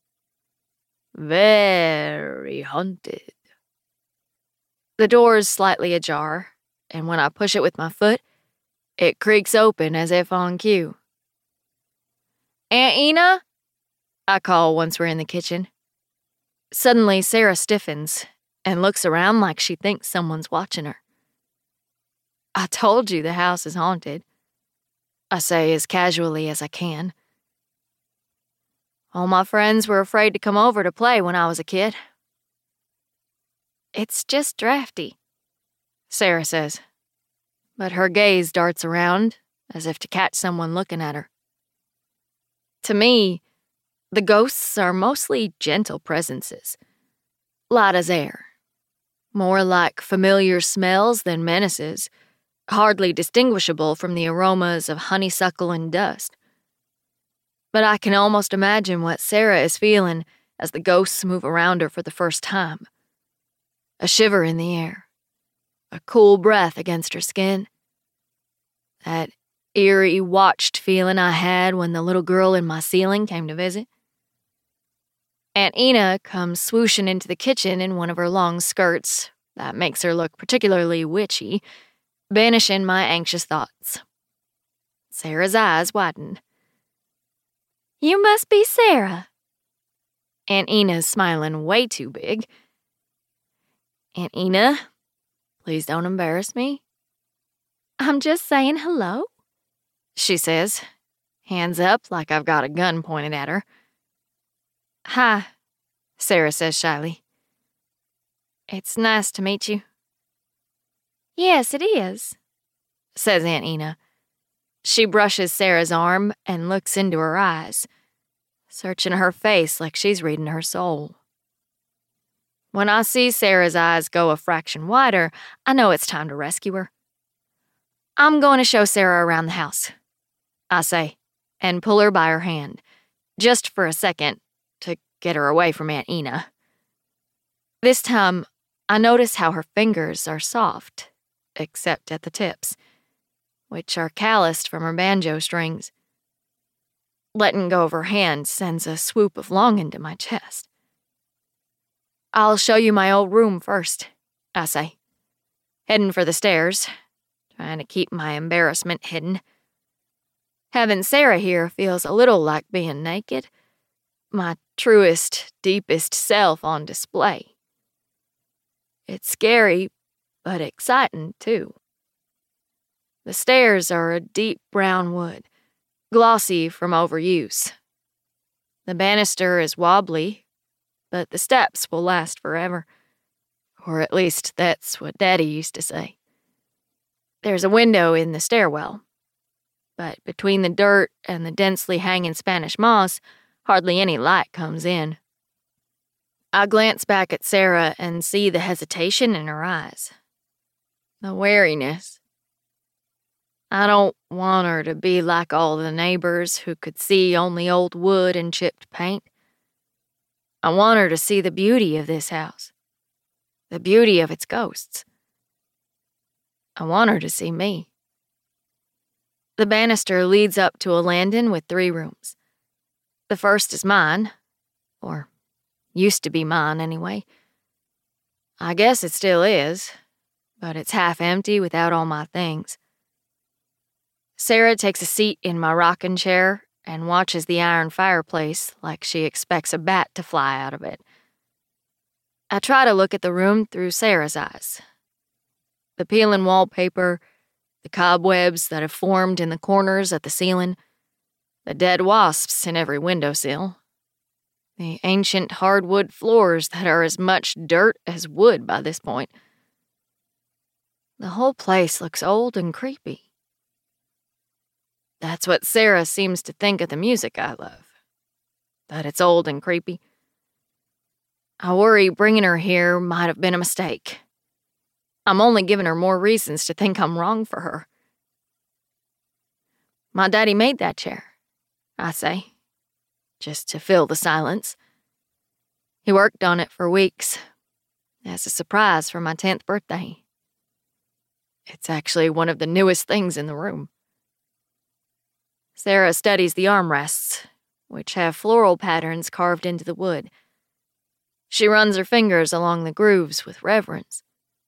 Very haunted. The door's slightly ajar, and when I push it with my foot, it creaks open as if on cue. Aunt Ena? I call once we're in the kitchen. Suddenly, Sarah stiffens and looks around like she thinks someone's watching her. I told you the house is haunted, I say as casually as I can. All my friends were afraid to come over to play when I was a kid. It's just drafty, Sarah says, but her gaze darts around as if to catch someone looking at her. To me, the ghosts are mostly gentle presences, light as air, more like familiar smells than menaces, hardly distinguishable from the aromas of honeysuckle and dust. But I can almost imagine what Sarah is feeling as the ghosts move around her for the first time. A shiver in the air, a cool breath against her skin. That eerie, watched feeling I had when the little girl in my ceiling came to visit. Aunt Ena comes swooshing into the kitchen in one of her long skirts that makes her look particularly witchy, banishing my anxious thoughts. Sarah's eyes widen. You must be Sarah. Aunt Ena's smiling way too big. Aunt Ena, please don't embarrass me. I'm just saying hello, she says, hands up like I've got a gun pointed at her. Hi, Sarah says shyly. It's nice to meet you. Yes, it is, says Aunt Ena. She brushes Sarah's arm and looks into her eyes, searching her face like she's reading her soul. When I see Sarah's eyes go a fraction wider, I know it's time to rescue her. I'm going to show Sarah around the house, I say, and pull her by her hand, just for a second, to get her away from Aunt Ena. This time, I notice how her fingers are soft, except at the tips, which are calloused from her banjo strings. Letting go of her hand sends a swoop of longing to my chest. I'll show you my old room first, I say, heading for the stairs, trying to keep my embarrassment hidden. Having Sarah here feels a little like being naked, my truest, deepest self on display. It's scary, but exciting, too. The stairs are a deep brown wood, glossy from overuse. The banister is wobbly, but the steps will last forever. Or at least that's what Daddy used to say. There's a window in the stairwell, but between the dirt and the densely hanging Spanish moss, hardly any light comes in. I glance back at Sarah and see the hesitation in her eyes. The wariness. I don't want her to be like all the neighbors who could see only old wood and chipped paint. I want her to see the beauty of this house, the beauty of its ghosts. I want her to see me. The banister leads up to a landing with three rooms. The first is mine, or used to be mine anyway. I guess it still is, but it's half empty without all my things. Sarah takes a seat in my rocking chair and watches the iron fireplace like she expects a bat to fly out of it. I try to look at the room through Sarah's eyes. The peeling wallpaper, the cobwebs that have formed in the corners at the ceiling, the dead wasps in every windowsill, the ancient hardwood floors that are as much dirt as wood by this point. The whole place looks old and creepy. That's what Sarah seems to think of the music I love, that it's old and creepy. I worry bringing her here might have been a mistake. I'm only giving her more reasons to think I'm wrong for her. My daddy made that chair, I say, just to fill the silence. He worked on it for weeks, as a surprise for my tenth birthday. It's actually one of the newest things in the room. Sarah studies the armrests, which have floral patterns carved into the wood. She runs her fingers along the grooves with reverence.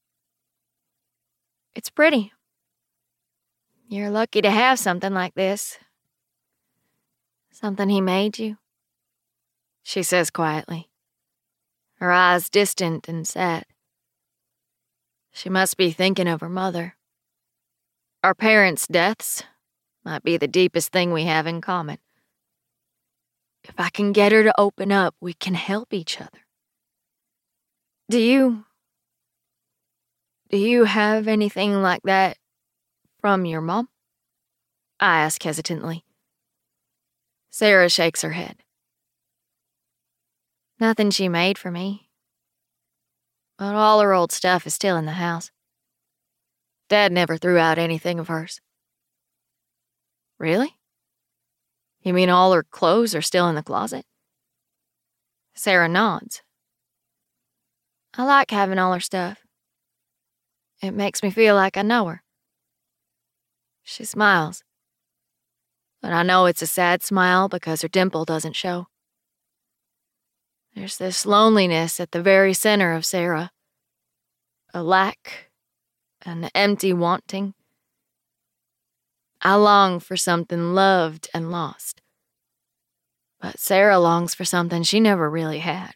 It's pretty. You're lucky to have something like this. Something he made you, she says quietly, her eyes distant and sad. She must be thinking of her mother. Our parents' deaths might be the deepest thing we have in common. If I can get her to open up, we can help each other. Do you... Do you have anything like that from your mom? I ask hesitantly. Sarah shakes her head. Nothing she made for me. But all her old stuff is still in the house. Dad never threw out anything of hers. Really? You mean all her clothes are still in the closet? Sarah nods. I like having all her stuff. It makes me feel like I know her. She smiles. But I know it's a sad smile because her dimple doesn't show. There's this loneliness at the very center of Sarah. A lack, an empty wanting. I long for something loved and lost. But Sarah longs for something she never really had.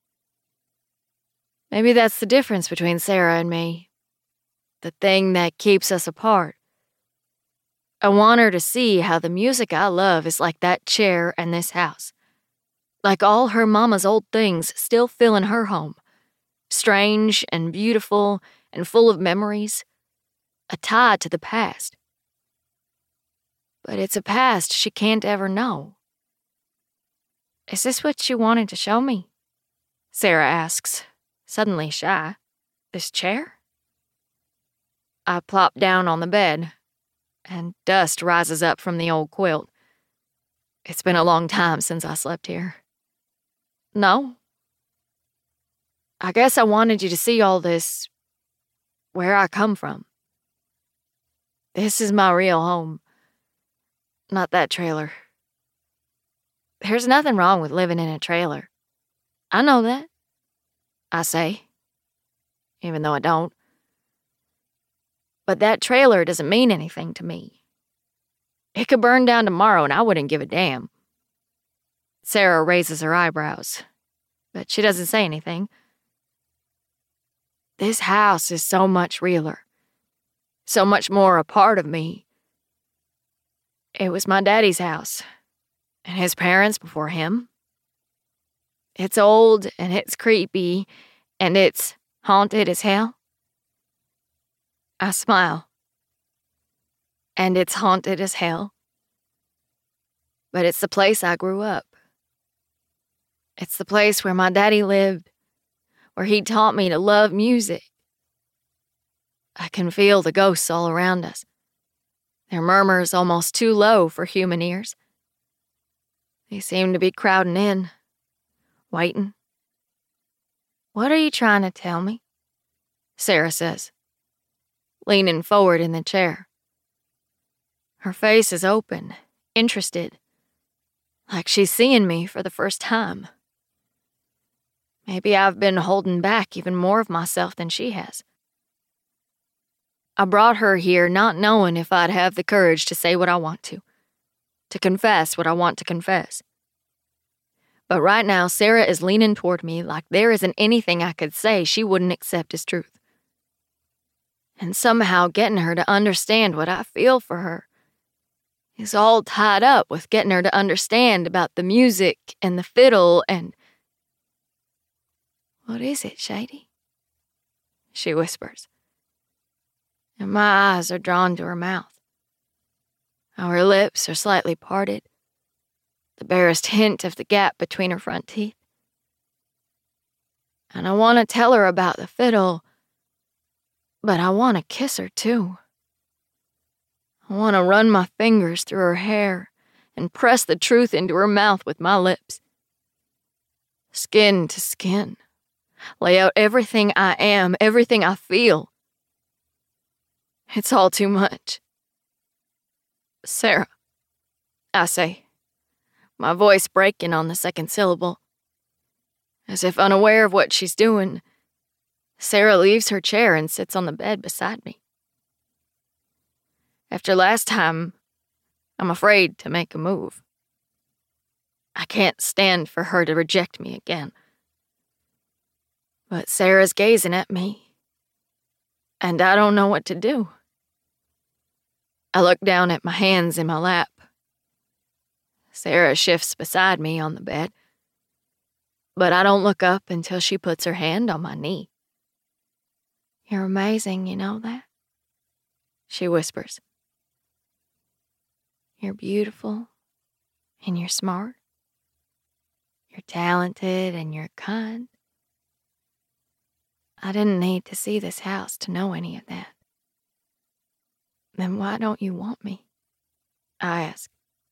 Maybe that's the difference between Sarah and me. The thing that keeps us apart. I want her to see how the music I love is like that chair and this house. Like all her mama's old things still filling her home. Strange and beautiful and full of memories. A tie to the past. But it's a past she can't ever know. Is this what you wanted to show me? Sarah asks, suddenly shy. This chair? I plop down on the bed, and dust rises up from the old quilt. It's been a long time since I slept here. No. I guess I wanted you to see all this, where I come from. This is my real home, not that trailer. There's nothing wrong with living in a trailer. I know that, I say, even though I don't. But that trailer doesn't mean anything to me. It could burn down tomorrow and I wouldn't give a damn. Sarah raises her eyebrows, but she doesn't say anything. This house is so much realer, so much more a part of me. It was my daddy's house, and his parents before him. It's old, and it's creepy, and it's haunted as hell. I smile. And it's haunted as hell. But it's the place I grew up. It's the place where my daddy lived, where he taught me to love music. I can feel the ghosts all around us. Their murmurs almost too low for human ears. They seem to be crowding in, waiting. What are you trying to tell me? Sarah says, leaning forward in the chair. Her face is open, interested, like she's seeing me for the first time. Maybe I've been holding back even more of myself than she has. I brought her here not knowing if I'd have the courage to say what I want to, to confess what I want to confess. But right now, Sarah is leaning toward me like there isn't anything I could say she wouldn't accept as truth. And somehow getting her to understand what I feel for her is all tied up with getting her to understand about the music and the fiddle and... What is it, Shady? She whispers. And my eyes are drawn to her mouth. Her lips are slightly parted, the barest hint of the gap between her front teeth. And I want to tell her about the fiddle, but I want to kiss her too. I want to run my fingers through her hair and press the truth into her mouth with my lips. Skin to skin. Lay out everything I am, everything I feel. It's all too much. Sarah, I say, my voice breaking on the second syllable. As if unaware of what she's doing, Sarah leaves her chair and sits on the bed beside me. After last time, I'm afraid to make a move. I can't stand for her to reject me again. But Sarah's gazing at me, and I don't know what to do. I look down at my hands in my lap. Sarah shifts beside me on the bed, but I don't look up until she puts her hand on my knee. "You're amazing, you know that?" she whispers. "You're beautiful, and you're smart. You're talented, and you're kind. I didn't need to see this house to know any of that." "Then why don't you want me?" I ask.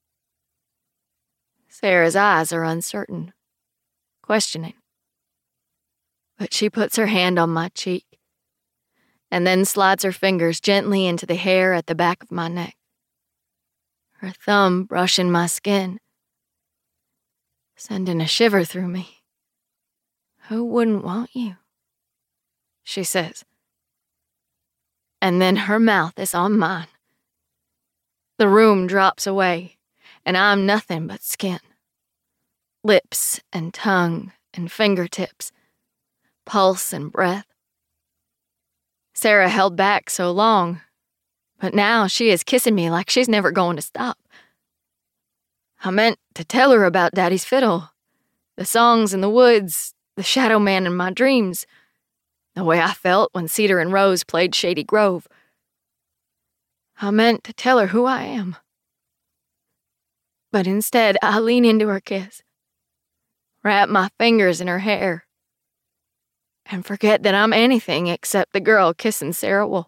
Sarah's eyes are uncertain, questioning. But she puts her hand on my cheek, and then slides her fingers gently into the hair at the back of my neck. Her thumb brushing my skin, sending a shiver through me. "Who wouldn't want you?" she says. And then her mouth is on mine. The room drops away, and I'm nothing but skin. Lips and tongue and fingertips, pulse and breath. Sarah held back so long, but now she is kissing me like she's never going to stop. I meant to tell her about Daddy's fiddle, the songs in the woods, the shadow man in my dreams, the way I felt when Cedar and Rose played Shady Grove. I meant to tell her who I am. But instead, I lean into her kiss, wrap my fingers in her hair, and forget that I'm anything except the girl kissing Sarah Wolf.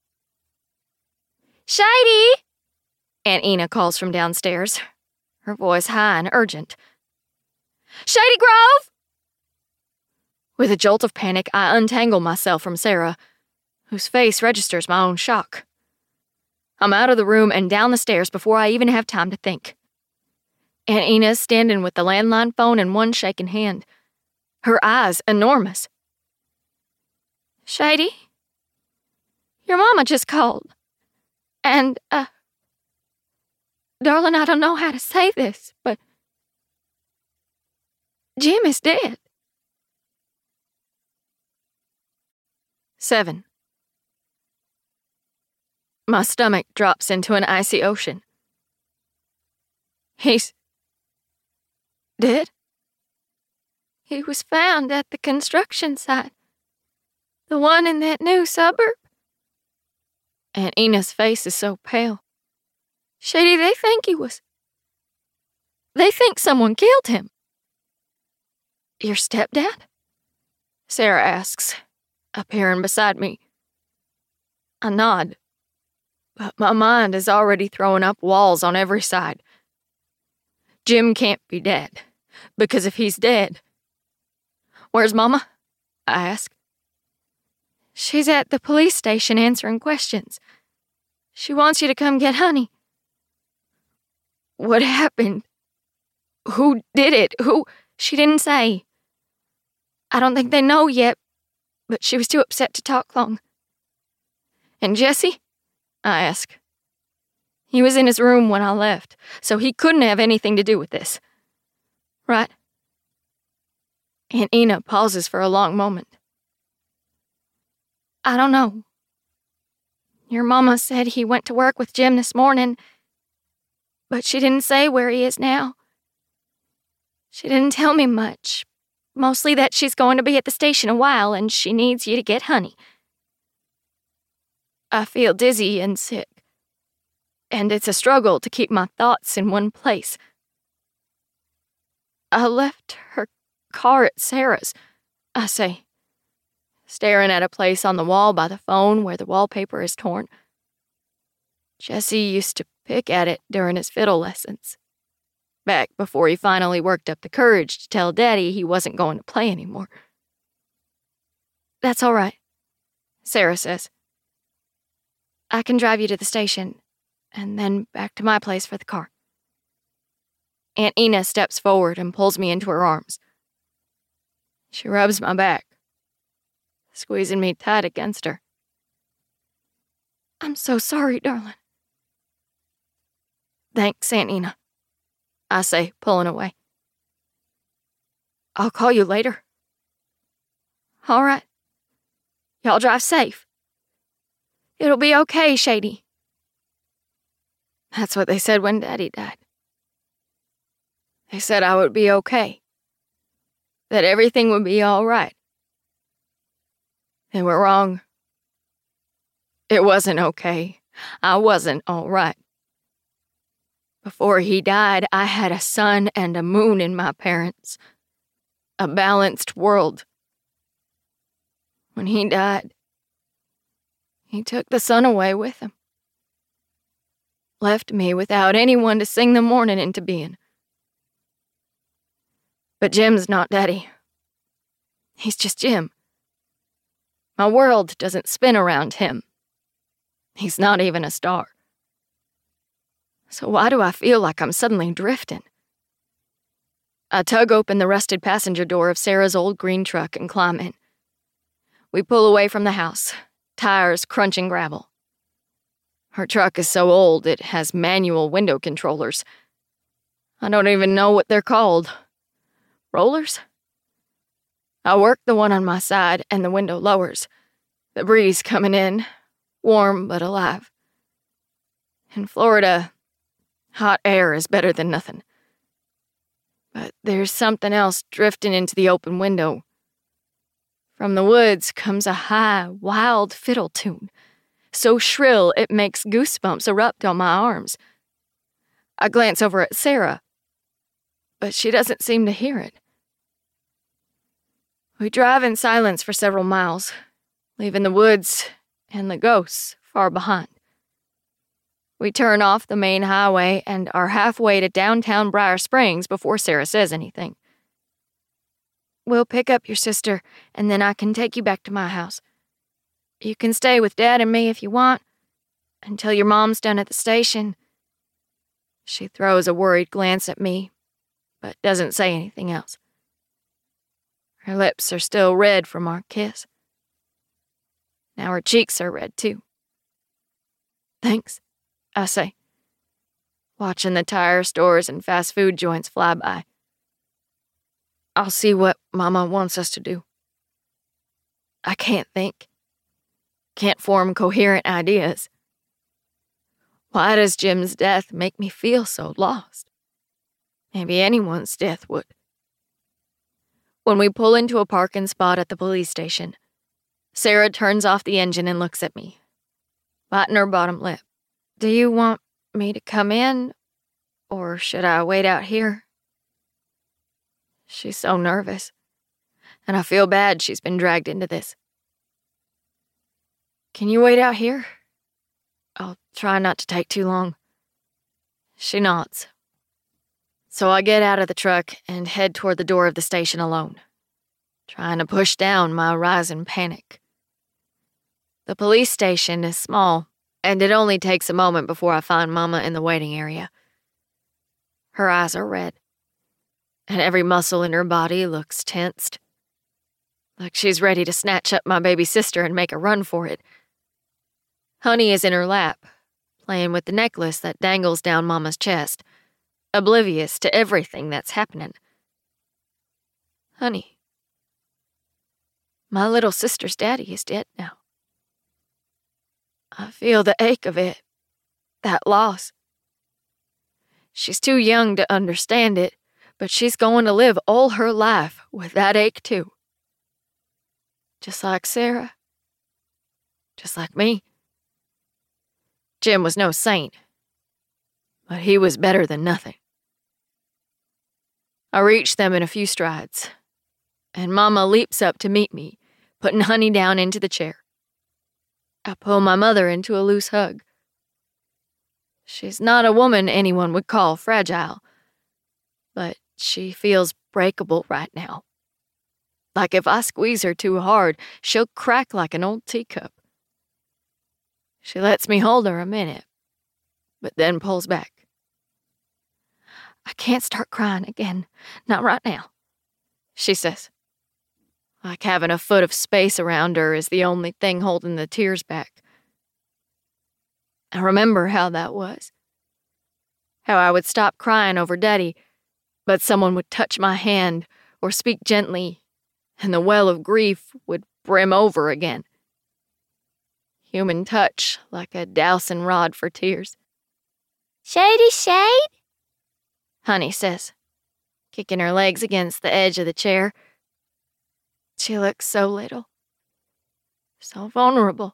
"Shady!" Aunt Ena calls from downstairs, her voice high and urgent. "Shady Grove!" With a jolt of panic, I untangle myself from Sarah, whose face registers my own shock. I'm out of the room and down the stairs before I even have time to think. Aunt Ena's standing with the landline phone in one shaking hand, her eyes enormous. "Shady, your mama just called. And, uh, darling, I don't know how to say this, but Jim is dead." Seven. My stomach drops into an icy ocean. "He's dead?" "He was found at the construction site. The one in that new suburb." Aunt Ena's face is so pale. "Shady, they think he was... They think someone killed him." "Your stepdad?" Sarah asks, appearing beside me. I nod, but my mind is already throwing up walls on every side. Jim can't be dead, because if he's dead... "Where's Mama?" I ask. "She's at the police station answering questions. She wants you to come get Honey." "What happened? Who did it? Who?" "She didn't say. I don't think they know yet, but she was too upset to talk long." "And Jesse?" I ask. "He was in his room when I left, so he couldn't have anything to do with this. Right?" Aunt Ena pauses for a long moment. "I don't know. Your mama said he went to work with Jim this morning, but she didn't say where he is now. She didn't tell me much, mostly that she's going to be at the station a while and she needs you to get Honey." I feel dizzy and sick, and it's a struggle to keep my thoughts in one place. "I left her car at Sarah's," I say, staring at a place on the wall by the phone where the wallpaper is torn. Jesse used to pick at it during his fiddle lessons, back before he finally worked up the courage to tell Daddy he wasn't going to play anymore. That's all right, Sarah says. I can drive you to the station, and then back to my place for the car. Aunt Ena steps forward and pulls me into her arms. She rubs my back, squeezing me tight against her. I'm so sorry, darling. Thanks, Aunt Ena, I say, pulling away. I'll call you later. All right. Y'all drive safe. It'll be okay, Shady. That's what they said when Daddy died. They said I would be okay. That everything would be all right. They were wrong. It wasn't okay. I wasn't all right. Before he died, I had a sun and a moon in my parents. A balanced world. When he died, he took the sun away with him. Left me without anyone to sing the morning into being. But Jim's not Daddy. He's just Jim. My world doesn't spin around him. He's not even a star. So why do I feel like I'm suddenly drifting? I tug open the rusted passenger door of Sarah's old green truck and climb in. We pull away from the house, tires crunching gravel. Her truck is so old it has manual window controllers. I don't even know what they're called. Rollers? I work the one on my side and the window lowers. The breeze coming in, warm but alive. In Florida, hot air is better than nothing. But there's something else drifting into the open window. From the woods comes a high, wild fiddle tune, so shrill it makes goosebumps erupt on my arms. I glance over at Sarah, but she doesn't seem to hear it. We drive in silence for several miles, leaving the woods and the ghosts far behind. We turn off the main highway and are halfway to downtown Briar Springs before Sarah says anything. We'll pick up your sister, and then I can take you back to my house. You can stay with Dad and me if you want, until your mom's done at the station. She throws a worried glance at me, but doesn't say anything else. Her lips are still red from our kiss. Now her cheeks are red, too. Thanks, I say, watching the tire stores and fast food joints fly by. I'll see what Mama wants us to do. I can't think. Can't form coherent ideas. Why does Jim's death make me feel so lost? Maybe anyone's death would. When we pull into a parking spot at the police station, Sarah turns off the engine and looks at me, biting her bottom lip. Do you want me to come in, or should I wait out here? She's so nervous, and I feel bad she's been dragged into this. Can you wait out here? I'll try not to take too long. She nods. So I get out of the truck and head toward the door of the station alone, trying to push down my rising panic. The police station is small, and it only takes a moment before I find Mama in the waiting area. Her eyes are red, and every muscle in her body looks tensed, like she's ready to snatch up my baby sister and make a run for it. Honey is in her lap, playing with the necklace that dangles down Mama's chest, oblivious to everything that's happening. Honey, my little sister's daddy is dead now. I feel the ache of it, that loss. She's too young to understand it, but she's going to live all her life with that ache too. Just like Sarah. Just like me. Jim was no saint, but he was better than nothing. I reach them in a few strides, and Mama leaps up to meet me, putting Honey down into the chair. I pull my mother into a loose hug. She's not a woman anyone would call fragile, but she feels breakable right now. Like if I squeeze her too hard, she'll crack like an old teacup. She lets me hold her a minute, but then pulls back. I can't start crying again, not right now, she says. Like having a foot of space around her is the only thing holding the tears back. I remember how that was. How I would stop crying over Daddy, but someone would touch my hand or speak gently, and the well of grief would brim over again. Human touch, like a dowsing rod for tears. Shady shade? Honey says, kicking her legs against the edge of the chair. She looks so little, so vulnerable.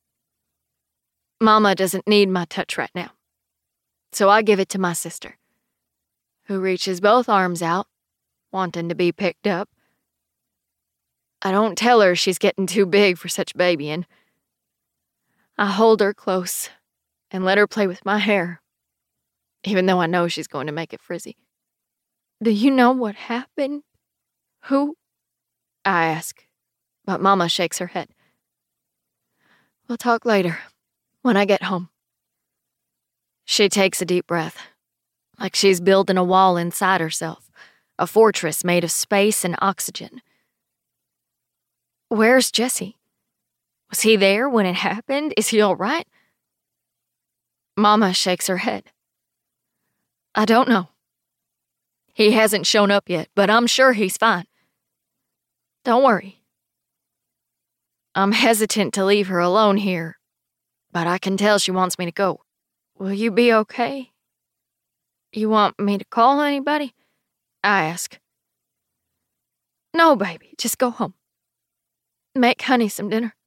Mama doesn't need my touch right now, so I give it to my sister, who reaches both arms out, wanting to be picked up. I don't tell her she's getting too big for such babying. I hold her close and let her play with my hair, even though I know she's going to make it frizzy. Do you know what happened? Who? I ask, but Mama shakes her head. We'll talk later, when I get home. She takes a deep breath, like she's building a wall inside herself, a fortress made of space and oxygen. Where's Jesse? Was he there when it happened? Is he all right? Mama shakes her head. I don't know. He hasn't shown up yet, but I'm sure he's fine. Don't worry. I'm hesitant to leave her alone here, but I can tell she wants me to go. Will you be okay? You want me to call anybody? I ask. No, baby, just go home. Make Honey some dinner.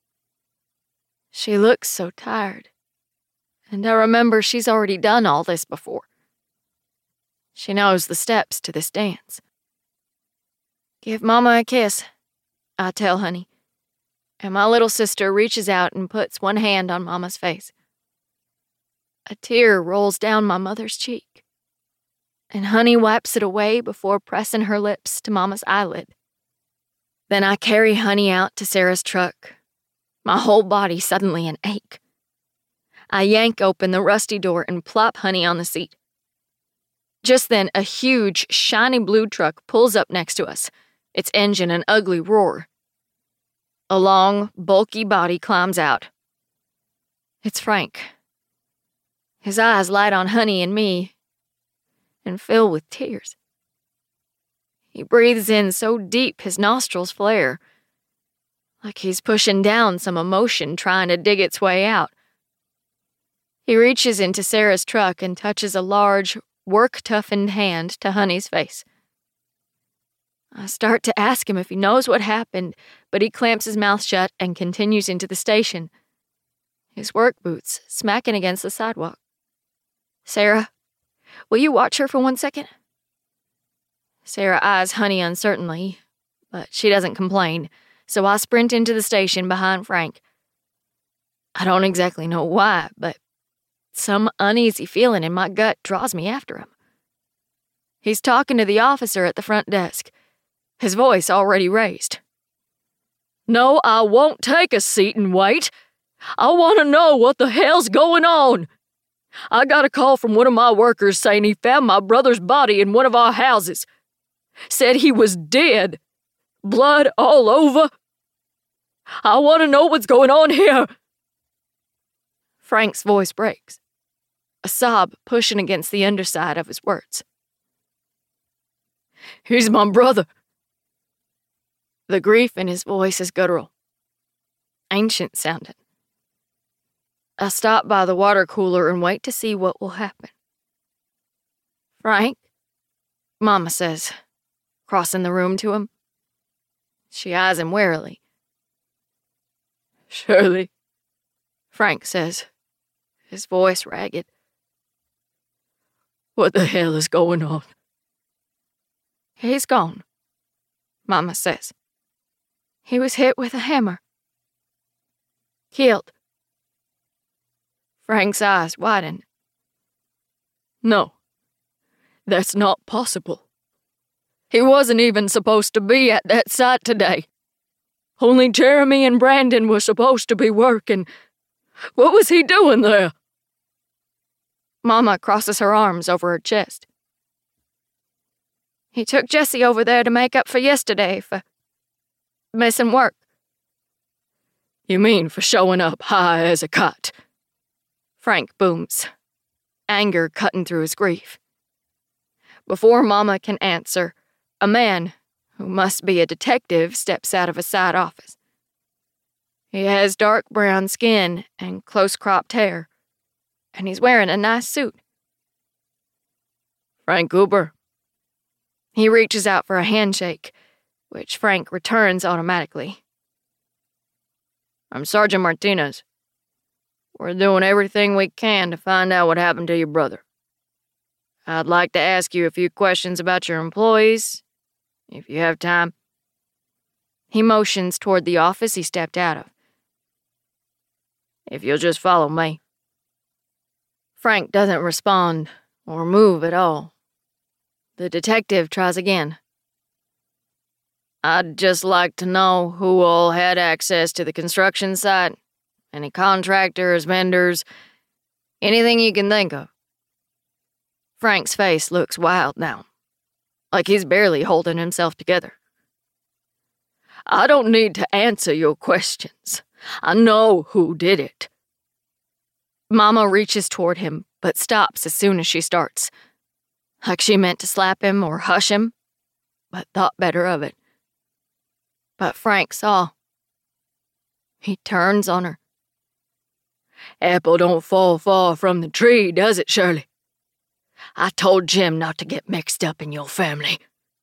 She looks so tired, and I remember she's already done all this before. She knows the steps to this dance. Give Mama a kiss, I tell Honey, and my little sister reaches out and puts one hand on Mama's face. A tear rolls down my mother's cheek, and Honey wipes it away before pressing her lips to Mama's eyelid. Then I carry Honey out to Sarah's truck, my whole body suddenly an ache. I yank open the rusty door and plop Honey on the seat. Just then, a huge, shiny blue truck pulls up next to us, its engine an ugly roar. A long, bulky body climbs out. It's Frank. His eyes light on Honey and me, and fill with tears. He breathes in so deep his nostrils flare, like he's pushing down some emotion trying to dig its way out. He reaches into Sarah's truck and touches a large, work-toughened hand to Honey's face. I start to ask him if he knows what happened, but he clamps his mouth shut and continues into the station, his work boots smacking against the sidewalk. Sarah, will you watch her for one second? Sarah eyes Honey uncertainly, but she doesn't complain, so I sprint into the station behind Frank. I don't exactly know why, but some uneasy feeling in my gut draws me after him. He's talking to the officer at the front desk, his voice already raised. No, I won't take a seat and wait. I want to know what the hell's going on. I got a call from one of my workers saying he found my brother's body in one of our houses. Said he was dead. Blood all over. I want to know what's going on here. Frank's voice breaks, a sob pushing against the underside of his words. He's my brother. The grief in his voice is guttural, ancient sounding. I stop by the water cooler and wait to see what will happen. Frank, Mama says, crossing the room to him. She eyes him warily. Shirley, Frank says, his voice ragged. What the hell is going on? He's gone, Mama says. He was hit with a hammer. Killed. Frank's eyes widen, No, that's not possible. He wasn't even supposed to be at that site today. Only Jeremy and Brandon were supposed to be working. What was he doing there? Mama crosses her arms over her chest. He took Jesse over there to make up for yesterday for missing work. You mean for showing up high as a kite? Frank booms, anger cutting through his grief. Before Mama can answer, a man, who must be a detective, steps out of a side office. He has dark brown skin and close-cropped hair, and he's wearing a nice suit. Frank Cooper. He reaches out for a handshake, which Frank returns automatically. I'm Sergeant Martinez. We're doing everything we can to find out what happened to your brother. I'd like to ask you a few questions about your employees, if you have time. He motions toward the office he stepped out of. If you'll just follow me. Frank doesn't respond or move at all. The detective tries again. I'd just like to know who all had access to the construction site. Any contractors, vendors, anything you can think of. Frank's face looks wild now, like he's barely holding himself together. I don't need to answer your questions. I know who did it. Mama reaches toward him, but stops as soon as she starts. Like she meant to slap him or hush him, but thought better of it. But Frank saw. He turns on her. Apple don't fall far from the tree, does it, Shirley? I told Jim not to get mixed up in your family.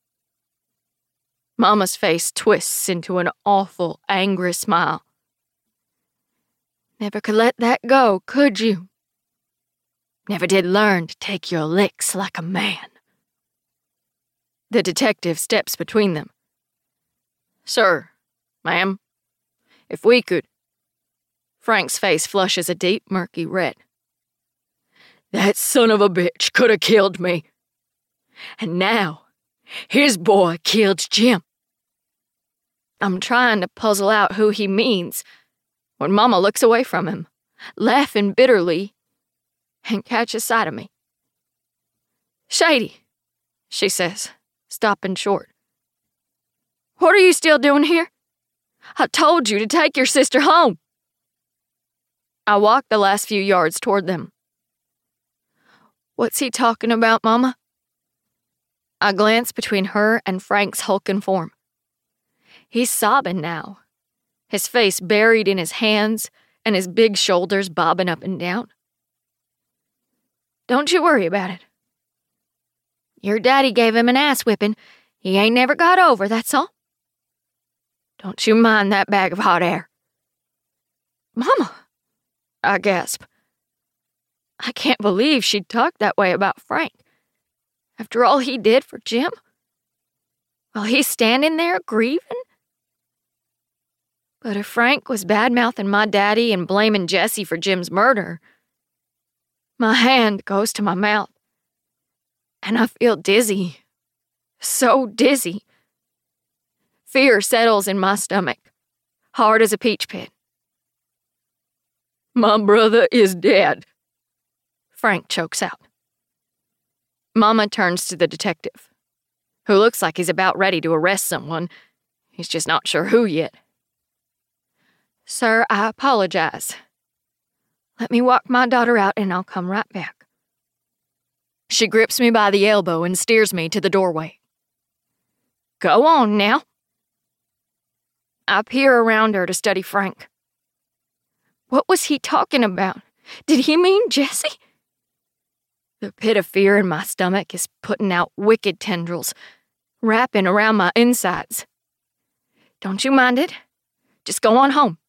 Mama's face twists into an awful, angry smile. Never could let that go, could you? Never did learn to take your licks like a man. The detective steps between them. Sir, ma'am, if we could... Frank's face flushes a deep, murky red. That son of a bitch could have killed me. And now, his boy killed Jim. I'm trying to puzzle out who he means when Mama looks away from him, laughing bitterly, and catches sight of me. Shady, she says, stopping short. What are you still doing here? I told you to take your sister home. I walk the last few yards toward them. What's he talking about, Mama? I glance between her and Frank's hulking form. He's sobbing now, his face buried in his hands and his big shoulders bobbing up and down. Don't you worry about it. Your daddy gave him an ass whipping. He ain't never got over, that's all. Don't you mind that bag of hot air. Mama, I gasp. I can't believe she'd talk that way about Frank. After all he did for Jim? While he's standing there grieving? But if Frank was bad-mouthing my daddy and blaming Jesse for Jim's murder, my hand goes to my mouth, and I feel dizzy. So dizzy. Fear settles in my stomach, hard as a peach pit. My brother is dead, Frank chokes out. Mama turns to the detective, who looks like he's about ready to arrest someone. He's just not sure who yet. Sir, I apologize. Let me walk my daughter out and I'll come right back. She grips me by the elbow and steers me to the doorway. Go on now. I peer around her to study Frank. What was he talking about? Did he mean Jesse? The pit of fear in my stomach is putting out wicked tendrils, wrapping around my insides. Don't you mind it? Just go on home.